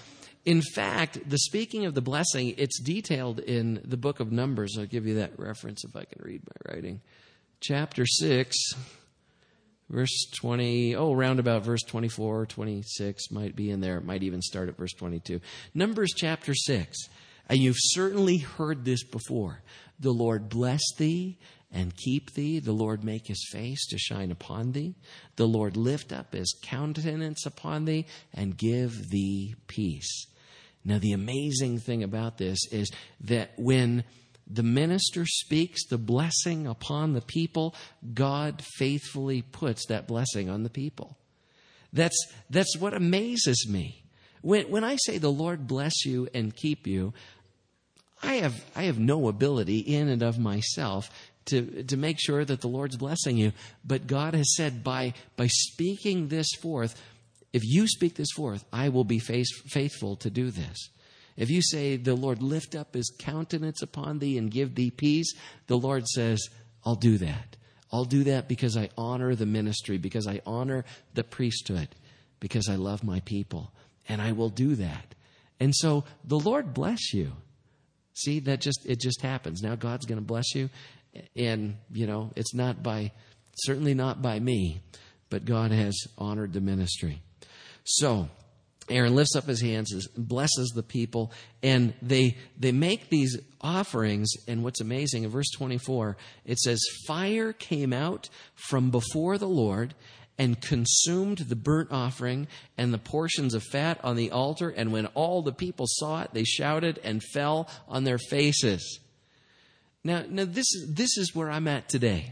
[SPEAKER 1] in fact, the speaking of the blessing, it's detailed in the book of Numbers. I'll give you that reference if I can read my writing. Chapter six, verse twenty, oh, roundabout verse twenty-four, twenty-six might be in there. It might even start at verse twenty-two. Numbers chapter six. And you've certainly heard this before. The Lord bless thee and keep thee. The Lord make his face to shine upon thee. The Lord lift up his countenance upon thee and give thee peace. Now, the amazing thing about this is that when the minister speaks the blessing upon the people, God faithfully puts that blessing on the people. That's, that's what amazes me. When, when I say the Lord bless you and keep you, I have I have no ability in and of myself to, to make sure that the Lord's blessing you. But God has said, by, by speaking this forth, if you speak this forth, I will be faith, faithful to do this. If you say, the Lord lift up his countenance upon thee and give thee peace, the Lord says, I'll do that. I'll do that because I honor the ministry, because I honor the priesthood, because I love my people. And I will do that. And so the Lord bless you. See, that just it just happens. Now God's going to bless you. And, you know, it's not by, certainly not by me, but God has honored the ministry. So Aaron lifts up his hands, blesses the people, and they they make these offerings. And what's amazing, in verse twenty-four, it says, fire came out from before the Lord and consumed the burnt offering and the portions of fat on the altar. And when all the people saw it, they shouted and fell on their faces. Now, now this is, this is where I'm at today.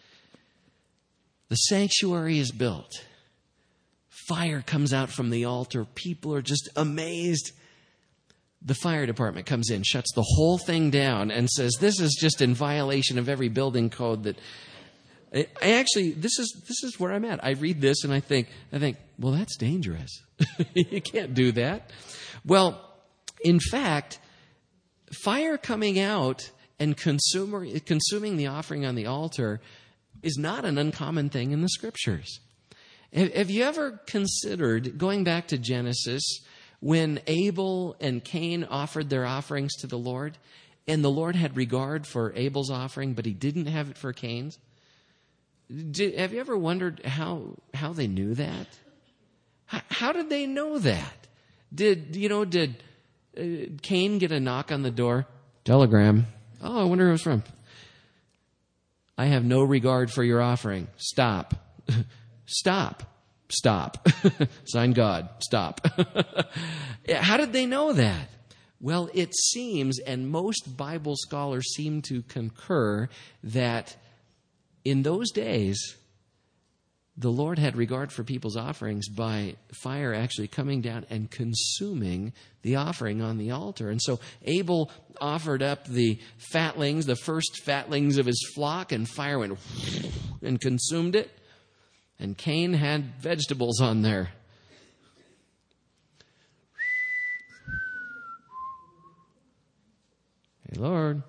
[SPEAKER 1] The sanctuary is built. Fire comes out from the altar. People are just amazed. The fire department comes in, shuts the whole thing down, and says, this is just in violation of every building code that... I actually, this is this is where I'm at. I read this and I think, I think, well, that's dangerous. You can't do that. Well, in fact, fire coming out and consumer, consuming the offering on the altar is not an uncommon thing in the Scriptures. Have you ever considered, going back to Genesis, when Abel and Cain offered their offerings to the Lord, and the Lord had regard for Abel's offering, but he didn't have it for Cain's? Did, have you ever wondered how how they knew that? How, how did they know that? Did you know? Did uh, Cain get a knock on the door? Telegram. Oh, I wonder who it was from. I have no regard for your offering. Stop. Stop. Stop. Sign God. Stop. How did they know that? Well, it seems, and most Bible scholars seem to concur, that in those days, the Lord had regard for people's offerings by fire actually coming down and consuming the offering on the altar. And so Abel offered up the fatlings, the first fatlings of his flock, and fire went and consumed it. And Cain had vegetables on there. Hey, Lord.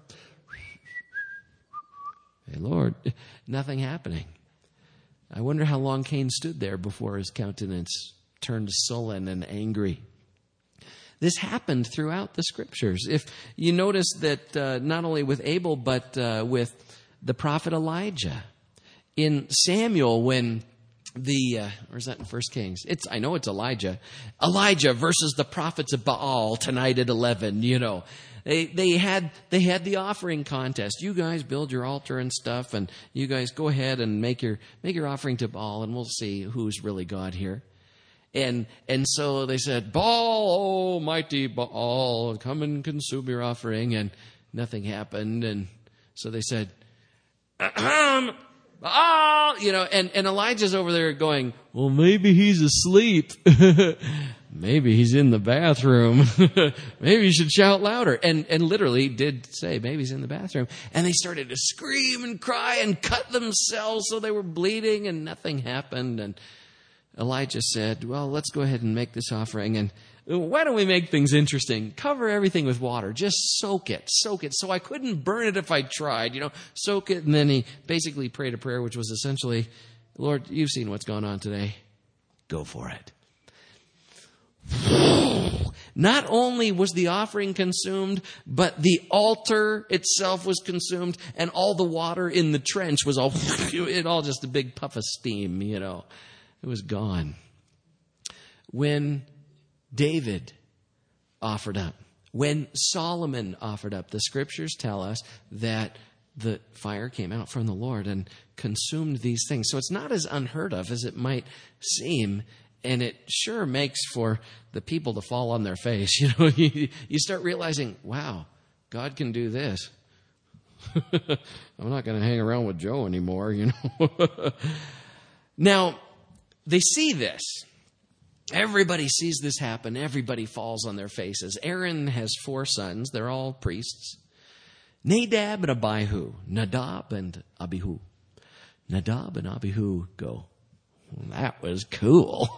[SPEAKER 1] Hey, Lord. Nothing happening. I wonder how long Cain stood there before his countenance turned sullen and angry. This happened throughout the Scriptures. If you notice that uh, not only with Abel, but uh, with the prophet Elijah. In Samuel, when the, uh, where's that in First Kings? It's, I know it's Elijah. Elijah versus the prophets of Baal tonight at eleven, you know. They they had they had the offering contest. You guys build your altar and stuff, and you guys go ahead and make your make your offering to Baal, and we'll see who's really God here. And and so they said, Baal, oh mighty Baal, come and consume your offering, and nothing happened. And so they said, Ahem, Baal, you know, and, and Elijah's over there going, well, maybe he's asleep. Maybe he's in the bathroom. Maybe you should shout louder. And and literally did say, maybe he's in the bathroom. And they started to scream and cry and cut themselves so they were bleeding, and nothing happened. And Elijah said, well, let's go ahead and make this offering. And why don't we make things interesting? Cover everything with water. Just soak it. Soak it. So I couldn't burn it if I tried. You know, soak it. And then he basically prayed a prayer, which was essentially, Lord, you've seen what's going on today. Go for it. Not only was the offering consumed, but the altar itself was consumed, and all the water in the trench was all, it all just a big puff of steam, you know. It was gone. When David offered up, when Solomon offered up, the scriptures tell us that the fire came out from the Lord and consumed these things. So it's not as unheard of as it might seem. And it sure makes for the people to fall on their face. You know, you, you start realizing, wow, God can do this. I'm not going to hang around with Joe anymore, you know. Now, they see this. Everybody sees this happen. Everybody falls on their faces. Aaron has four sons. They're all priests. Nadab and Abihu. Nadab and Abihu. Nadab and Abihu go, that was cool.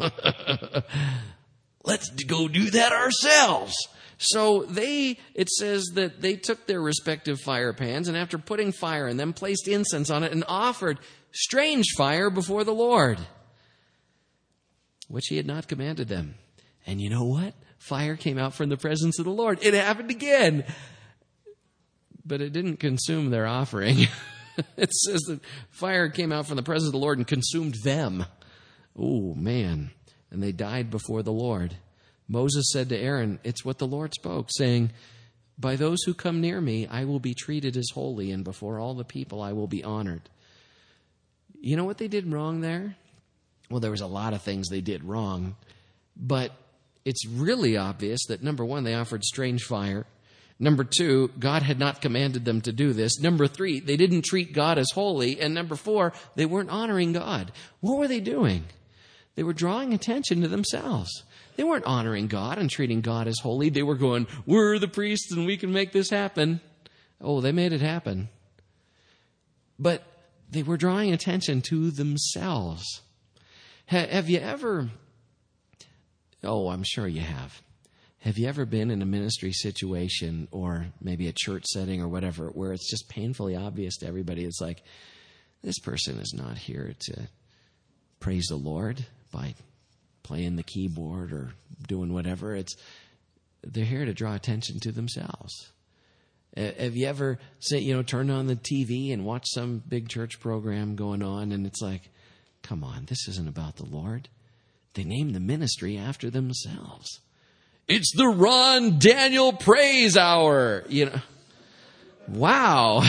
[SPEAKER 1] Let's go do that ourselves. So they, it says that they took their respective fire pans, and after putting fire in them, placed incense on it and offered strange fire before the Lord, which he had not commanded them. And you know what? Fire came out from the presence of the Lord. It happened again. But it didn't consume their offering. It says that fire came out from the presence of the Lord and consumed them. Oh, man. And they died before the Lord. Moses said to Aaron, it's what the Lord spoke, saying, by those who come near me, I will be treated as holy, and before all the people I will be honored. You know what they did wrong there? Well, there was a lot of things they did wrong, but it's really obvious that, number one, they offered strange fire. Number two, God had not commanded them to do this. Number three, they didn't treat God as holy. And number four, they weren't honoring God. What were they doing? They were drawing attention to themselves. They weren't honoring God and treating God as holy. They were going, we're the priests and we can make this happen. Oh, they made it happen. But they were drawing attention to themselves. Ha- have you ever, oh, I'm sure you have. Have you ever been in a ministry situation or maybe a church setting or whatever where it's just painfully obvious to everybody? It's like, this person is not here to praise the Lord by playing the keyboard or doing whatever. It's they're here to draw attention to themselves. Have you ever, say, you know, turned on the T V and watched some big church program going on, and it's like, come on, this isn't about the Lord. They named the ministry after themselves. It's the Ron Daniel Praise Hour. You know, wow.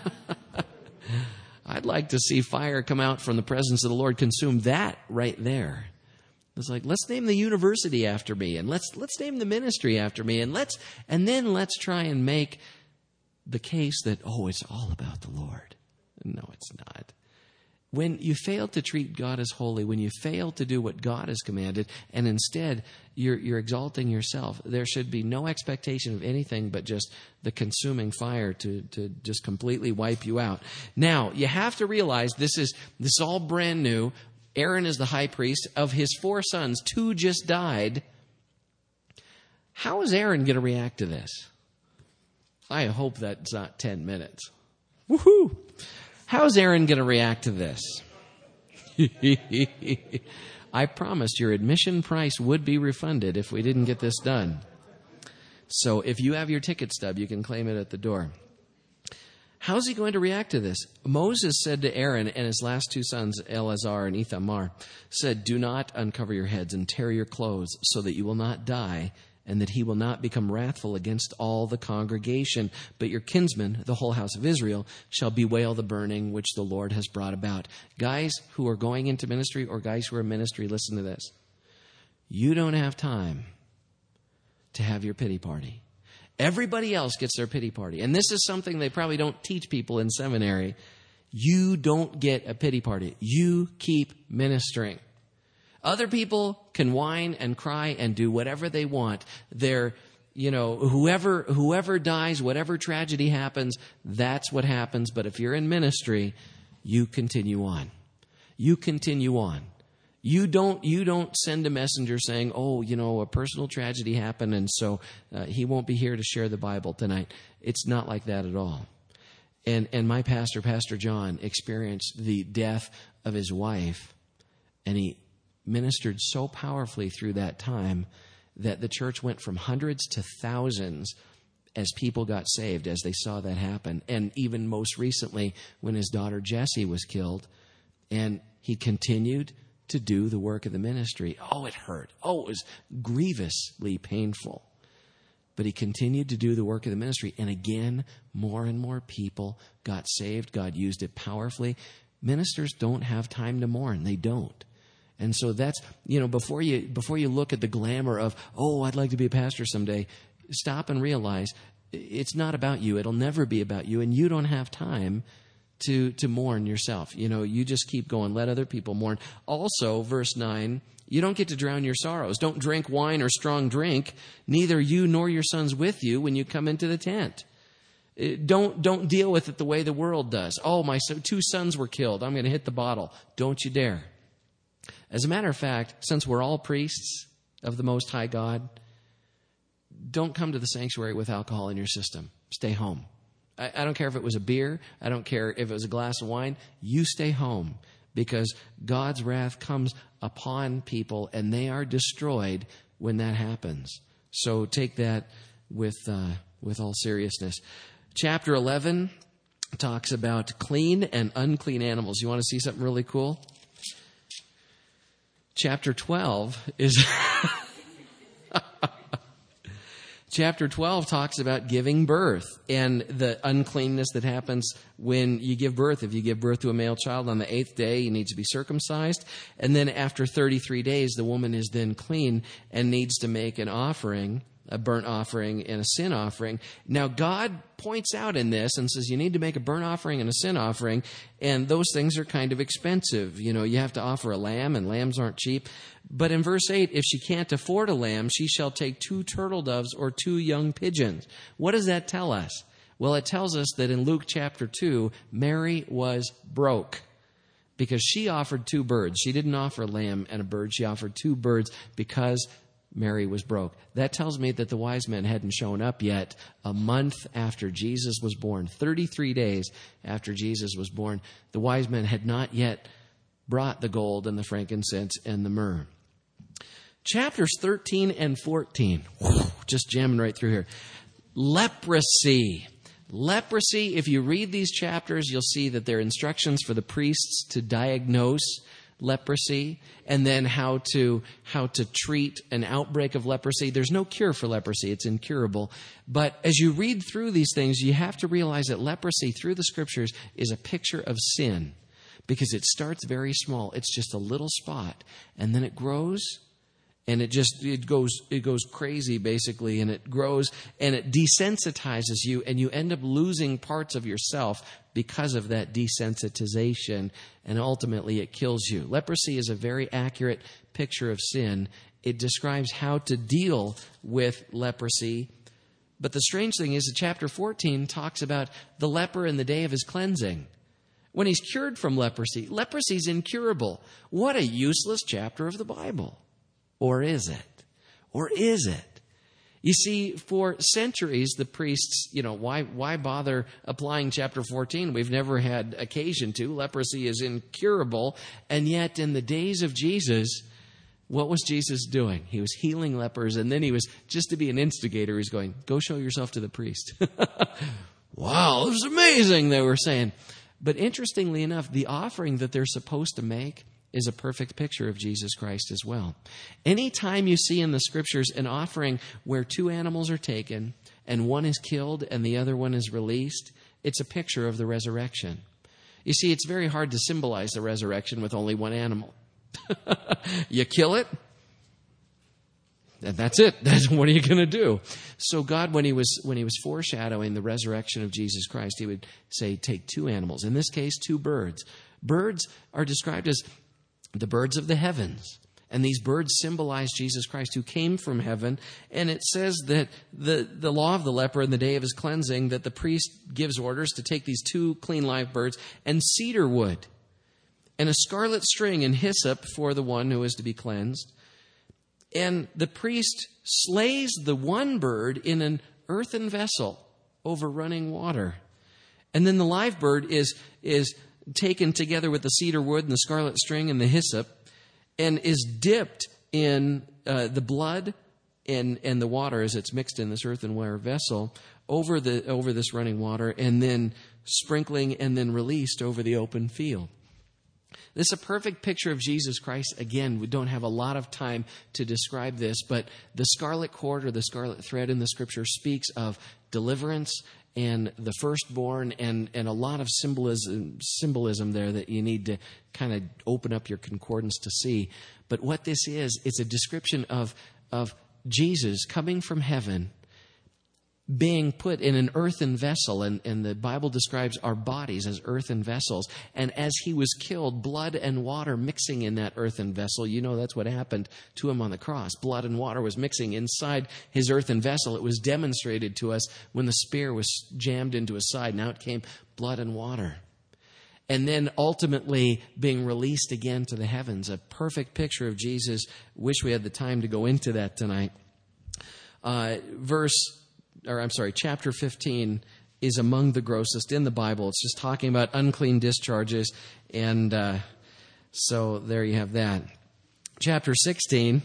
[SPEAKER 1] I'd like to see fire come out from the presence of the Lord, consume that right there. It's like, let's name the university after me, and let's let's name the ministry after me, and let's and then let's try and make the case that, oh, it's all about the Lord. No, it's not. When you fail to treat God as holy, when you fail to do what God has commanded, and instead you're, you're exalting yourself, there should be no expectation of anything but just the consuming fire to, to just completely wipe you out. Now, you have to realize this is this is all brand new. Aaron is the high priest. Of his four sons, two just died. How is Aaron going to react to this? I hope that's not ten minutes. Woohoo! How's Aaron going to react to this? I promised your admission price would be refunded if we didn't get this done. So if you have your ticket stub, you can claim it at the door. How's he going to react to this? Moses said to Aaron and his last two sons, Eleazar and Ithamar, said, do not uncover your heads and tear your clothes so that you will not die, and that he will not become wrathful against all the congregation. But your kinsmen, the whole house of Israel, shall bewail the burning which the Lord has brought about. Guys who are going into ministry or guys who are in ministry, listen to this. You don't have time to have your pity party. Everybody else gets their pity party. And this is something they probably don't teach people in seminary. You don't get a pity party. You keep ministering. Other people can whine and cry and do whatever they want. They're, you know, whoever whoever dies, whatever tragedy happens, that's what happens. But if you're in ministry, you continue on. You continue on. You don't you don't send a messenger saying, oh, you know, a personal tragedy happened and so uh, he won't be here to share the Bible tonight. It's not like that at all. And and my pastor, Pastor John, experienced the death of his wife, and he ministered so powerfully through that time, that the church went from hundreds to thousands as people got saved, as they saw that happen. And even most recently, when his daughter Jessie was killed, and he continued to do the work of the ministry. Oh, it hurt. Oh, it was grievously painful. But he continued to do the work of the ministry. And again, more and more people got saved. God used it powerfully. Ministers don't have time to mourn. They don't. And so that's, you know, before you before you look at the glamour of, oh, I'd like to be a pastor someday, stop and realize it's not about you. It'll never be about you. And you don't have time to to mourn yourself. You know, you just keep going. Let other people mourn. Also, verse nine, you don't get to drown your sorrows. Don't drink wine or strong drink, neither you nor your sons with you when you come into the tent. Don't don't deal with it the way the world does. Oh, my two sons were killed. I'm going to hit the bottle. Don't you dare. As a matter of fact, since we're all priests of the Most High God, don't come to the sanctuary with alcohol in your system. Stay home. I, I don't care if it was a beer. I don't care if it was a glass of wine. You stay home, because God's wrath comes upon people and they are destroyed when that happens. So take that with uh, with all seriousness. Chapter eleven talks about clean and unclean animals. You want to see something really cool? Chapter twelve is... Chapter twelve talks about giving birth and the uncleanness that happens when you give birth. If you give birth to a male child on the eighth day, he needs to be circumcised. And then after thirty-three days, the woman is then clean and needs to make an offering, a burnt offering and a sin offering. Now, God points out in this and says you need to make a burnt offering and a sin offering, and those things are kind of expensive. You know, you have to offer a lamb, and lambs aren't cheap. But in verse eight, if she can't afford a lamb, she shall take two turtle doves or two young pigeons. What does that tell us? Well, it tells us that in Luke chapter two, Mary was broke because she offered two birds. She didn't offer a lamb and a bird. She offered two birds because Mary was broke. That tells me that the wise men hadn't shown up yet a month after Jesus was born. thirty-three days after Jesus was born, the wise men had not yet brought the gold and the frankincense and the myrrh. Chapters thirteen and fourteen, whew, just jamming right through here. Leprosy. Leprosy, if you read these chapters, you'll see that there are instructions for the priests to diagnose leprosy, and then how to how to treat an outbreak of leprosy. There's no cure for leprosy. It's incurable. But as you read through these things, you have to realize that leprosy through the scriptures is a picture of sin, because it starts very small. It's just a little spot, and then it grows, and it just it goes it goes crazy basically, and it grows and it desensitizes you, and you end up losing parts of yourself because of that desensitization, and ultimately it kills you. Leprosy is a very accurate picture of sin. It describes how to deal with leprosy. But the strange thing is that chapter fourteen talks about the leper in the day of his cleansing, when he's cured from leprosy. Leprosy is incurable. What a useless chapter of the Bible. Or is it? Or is it? You see, for centuries, the priests, you know, why why bother applying chapter fourteen? We've never had occasion to. Leprosy is incurable. And yet, in the days of Jesus, what was Jesus doing? He was healing lepers, and then he was, just to be an instigator, he's going, go show yourself to the priest. Wow, this is amazing, they were saying. But interestingly enough, the offering that they're supposed to make is a perfect picture of Jesus Christ as well. Anytime you see in the scriptures an offering where two animals are taken and one is killed and the other one is released, it's a picture of the resurrection. You see, it's very hard to symbolize the resurrection with only one animal. You kill it, and that's it. That's what are you going to do? So God, when he was when he was foreshadowing the resurrection of Jesus Christ, he would say, take two animals. In this case, two birds. Birds are described as the birds of the heavens. And these birds symbolize Jesus Christ, who came from heaven. And it says that the, the law of the leper in the day of his cleansing, that the priest gives orders to take these two clean live birds and cedar wood and a scarlet string and hyssop for the one who is to be cleansed. And the priest slays the one bird in an earthen vessel over running water. And then the live bird is, is taken together with the cedar wood and the scarlet string and the hyssop, and is dipped in uh, the blood and, and the water as it's mixed in this earthenware vessel over the over this running water, and then sprinkling and then released over the open field. This is a perfect picture of Jesus Christ. Again, we don't have a lot of time to describe this, but the scarlet cord or the scarlet thread in the Scripture speaks of deliverance and the firstborn, and, and a lot of symbolism symbolism there that you need to kind of open up your concordance to see. But what this is, it's a description of, of Jesus coming from heaven, being put in an earthen vessel, and, and the Bible describes our bodies as earthen vessels. And as he was killed, blood and water mixing in that earthen vessel. You know that's what happened to him on the cross. Blood and water was mixing inside his earthen vessel. It was demonstrated to us when the spear was jammed into his side. Now it came blood and water. And then ultimately being released again to the heavens. A perfect picture of Jesus. Wish we had the time to go into that tonight. Uh, verse... or I'm sorry, chapter fifteen is among the grossest in the Bible. It's just talking about unclean discharges, and uh, so there you have that. Chapter sixteen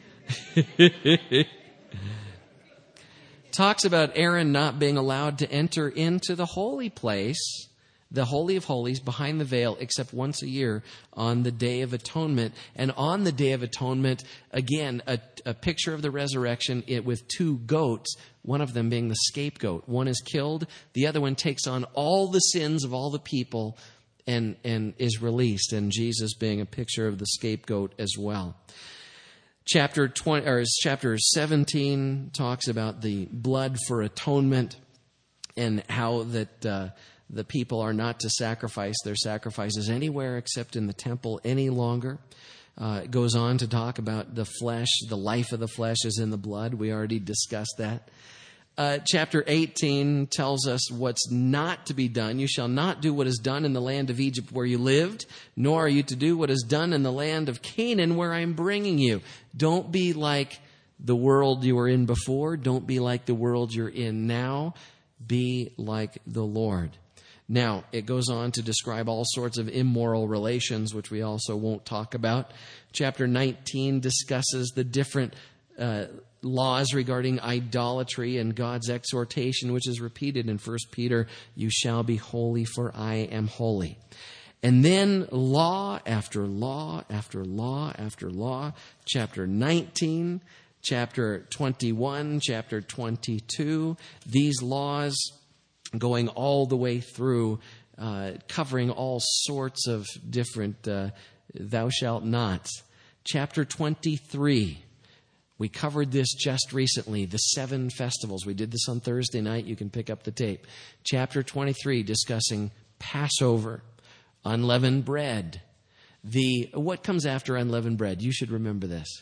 [SPEAKER 1] talks about Aaron not being allowed to enter into the holy place, the Holy of Holies, behind the veil, except once a year on the Day of Atonement. And on the Day of Atonement, again, a, a picture of the resurrection it, with two goats, one of them being the scapegoat. One is killed, the other one takes on all the sins of all the people and, and is released, and Jesus being a picture of the scapegoat as well. Chapter twenty or chapter seventeen talks about the blood for atonement and how that uh, the people are not to sacrifice their sacrifices anywhere except in the temple any longer. Uh, it goes on to talk about the flesh. The life of the flesh is in the blood. We already discussed that. Uh, chapter eighteen tells us what's not to be done. You shall not do what is done in the land of Egypt where you lived, nor are you to do what is done in the land of Canaan where I'm bringing you. Don't be like the world you were in before. Don't be like the world you're in now. Be like the Lord. Now, it goes on to describe all sorts of immoral relations, which we also won't talk about. Chapter nineteen discusses the different uh, laws regarding idolatry and God's exhortation, which is repeated in First Peter, you shall be holy for I am holy. And then law after law after law after law. Chapter nineteen, chapter twenty-one, chapter twenty-two. These laws going all the way through, uh, covering all sorts of different uh, thou shalt not. Chapter twenty-three. We covered this just recently, the seven festivals. We did this on Thursday night. You can pick up the tape. Chapter twenty-three, discussing Passover, unleavened bread. The what comes after unleavened bread? You should remember this.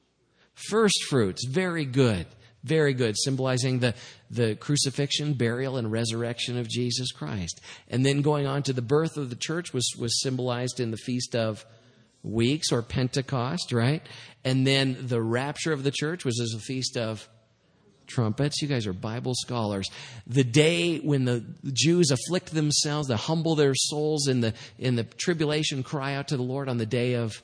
[SPEAKER 1] First fruits, very good. Very good, symbolizing the, the crucifixion, burial, and resurrection of Jesus Christ. And then going on to the birth of the church was, was symbolized in the Feast of Weeks or Pentecost, right? And then the rapture of the church was as a Feast of Trumpets. You guys are Bible scholars. The day when the Jews afflict themselves, they humble their souls in the in the tribulation, cry out to the Lord on the day of.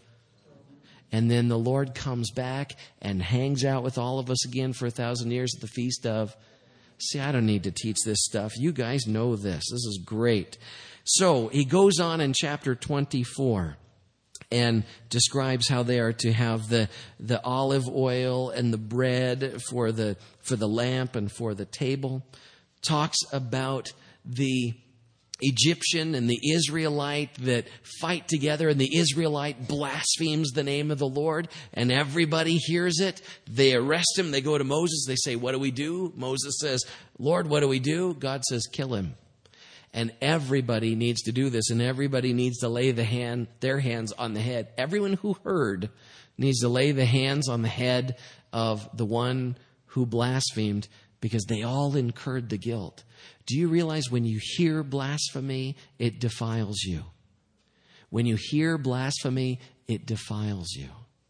[SPEAKER 1] And then the Lord comes back and hangs out with all of us again for a thousand years at the Feast of. See, I don't need to teach this stuff. You guys know this. This is great. So he goes on in chapter twenty-four and describes how they are to have the, the olive oil and the bread for the for the lamp and for the table. Talks about the Egyptian and the Israelite that fight together, and the Israelite blasphemes the name of the Lord, and everybody hears it. They arrest him. They go to Moses. They say, what do we do? Moses says, Lord, what do we do? God says, kill him. And everybody needs to do this, and everybody needs to lay the hand, their hands on the head. Everyone who heard needs to lay the hands on the head of the one who blasphemed, because they all incurred the guilt. Do you realize when you hear blasphemy, it defiles you? When you hear blasphemy, it defiles you.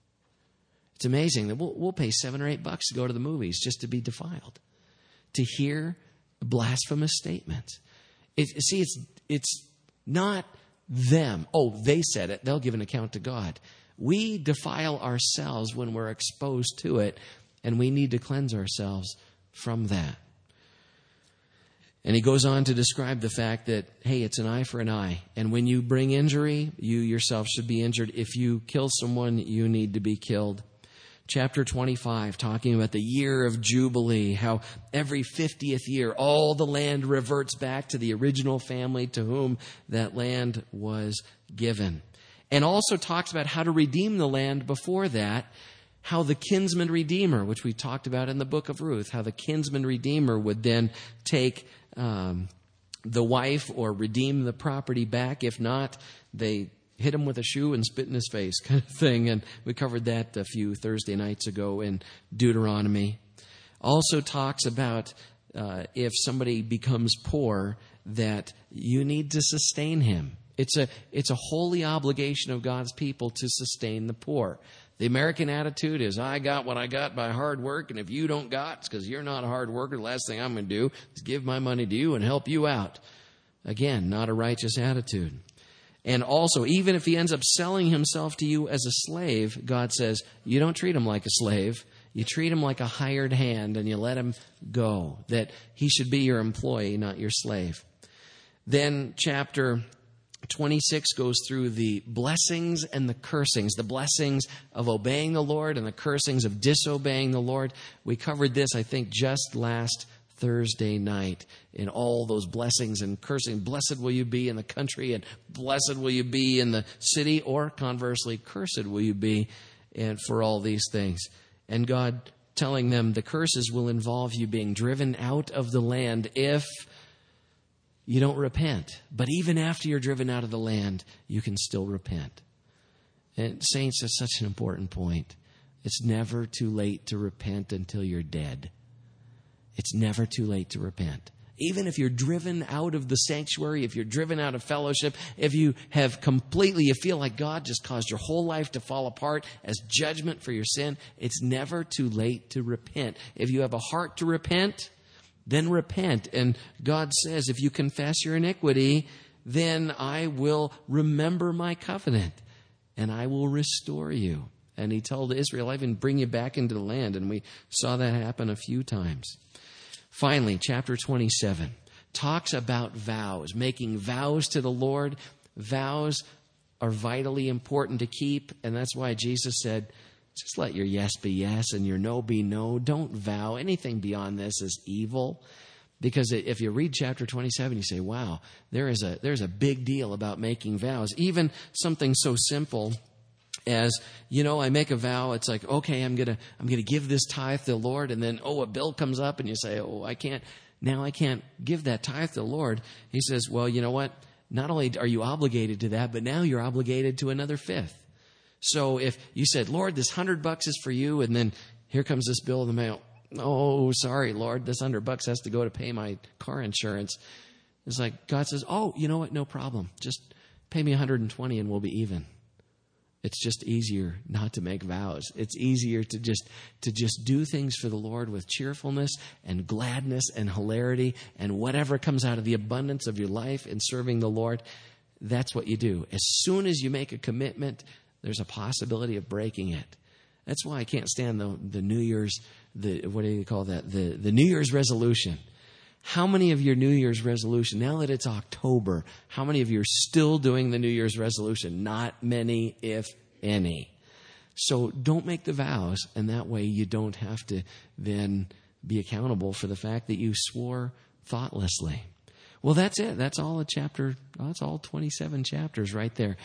[SPEAKER 1] It's amazing that we'll, we'll pay seven or eight bucks to go to the movies just to be defiled, to hear blasphemous statements. It, see, it's it's not them. Oh, they said it. They'll give an account to God. We defile ourselves when we're exposed to it, And we need to cleanse ourselves from that. And he goes on to describe the fact that, hey, it's an eye for an eye. And when you bring injury, you yourself should be injured. If you kill someone, you need to be killed. Chapter twenty-five, talking about the year of Jubilee, how every fiftieth year, all the land reverts back to the original family to whom that land was given. And also talks about how to redeem the land before that, how the kinsman redeemer, which we talked about in the book of Ruth, how the kinsman redeemer would then take um, the wife or redeem the property back. If not, they hit him with a shoe and spit in his face kind of thing. And we covered that a few Thursday nights ago in Deuteronomy. Also talks about uh, if somebody becomes poor, that you need to sustain him. It's a, it's a holy obligation of God's people to sustain the poor. The American attitude is, I got what I got by hard work, and if you don't got, it's because you're not a hard worker. The last thing I'm going to do is give my money to you and help you out. Again, not a righteous attitude. And also, even if he ends up selling himself to you as a slave, God says, you don't treat him like a slave. You treat him like a hired hand, and you let him go. That he should be your employee, not your slave. Then chapter twenty-six goes through the blessings and the cursings. The blessings of obeying the Lord and the cursings of disobeying the Lord. We covered this, I think, just last Thursday night, in all those blessings and cursing. Blessed will you be in the country, and blessed will you be in the city, or conversely, cursed will you be and for all these things. And God telling them the curses will involve you being driven out of the land if you don't repent. But even after you're driven out of the land, you can still repent. And saints, that's such an important point. It's never too late to repent until you're dead. It's never too late to repent. Even if you're driven out of the sanctuary, if you're driven out of fellowship, if you have completely, you feel like God just caused your whole life to fall apart as judgment for your sin, it's never too late to repent. If you have a heart to repent, then repent. And God says, if you confess your iniquity, then I will remember my covenant and I will restore you. And he told Israel, I even bring you back into the land. And we saw that happen a few times. Finally, chapter twenty-seven talks about vows, making vows to the Lord. Vows are vitally important to keep, and that's why Jesus said, just let your yes be yes and your no be no. Don't vow. Anything beyond this is evil. Because if you read chapter twenty-seven, you say, wow, there is a there's a big deal about making vows. Even something so simple as, you know, I make a vow. It's like, okay, I'm going to I'm going to give this tithe to the Lord. And then, oh, a bill comes up and you say, oh, I can't. Now I can't give that tithe to the Lord. He says, well, you know what? Not only are you obligated to that, but now you're obligated to another fifth. So if you said, Lord, this hundred bucks is for you. And then here comes this bill in the mail. Oh, sorry, Lord, this hundred bucks has to go to pay my car insurance. It's like God says, oh, you know what? No problem. Just pay me one hundred twenty and we'll be even. It's just easier not to make vows. It's easier to just to just do things for the Lord with cheerfulness and gladness and hilarity, and whatever comes out of the abundance of your life in serving the Lord, that's what you do. As soon as you make a commitment, there's a possibility of breaking it. That's why I can't stand the the New Year's, the what do you call that? The the New Year's resolution. How many of your New Year's resolution, now that it's October, how many of you are still doing the New Year's resolution? Not many, if any. So don't make the vows, and that way you don't have to then be accountable for the fact that you swore thoughtlessly. Well, that's it. That's all a chapter. That's all twenty-seven chapters right there.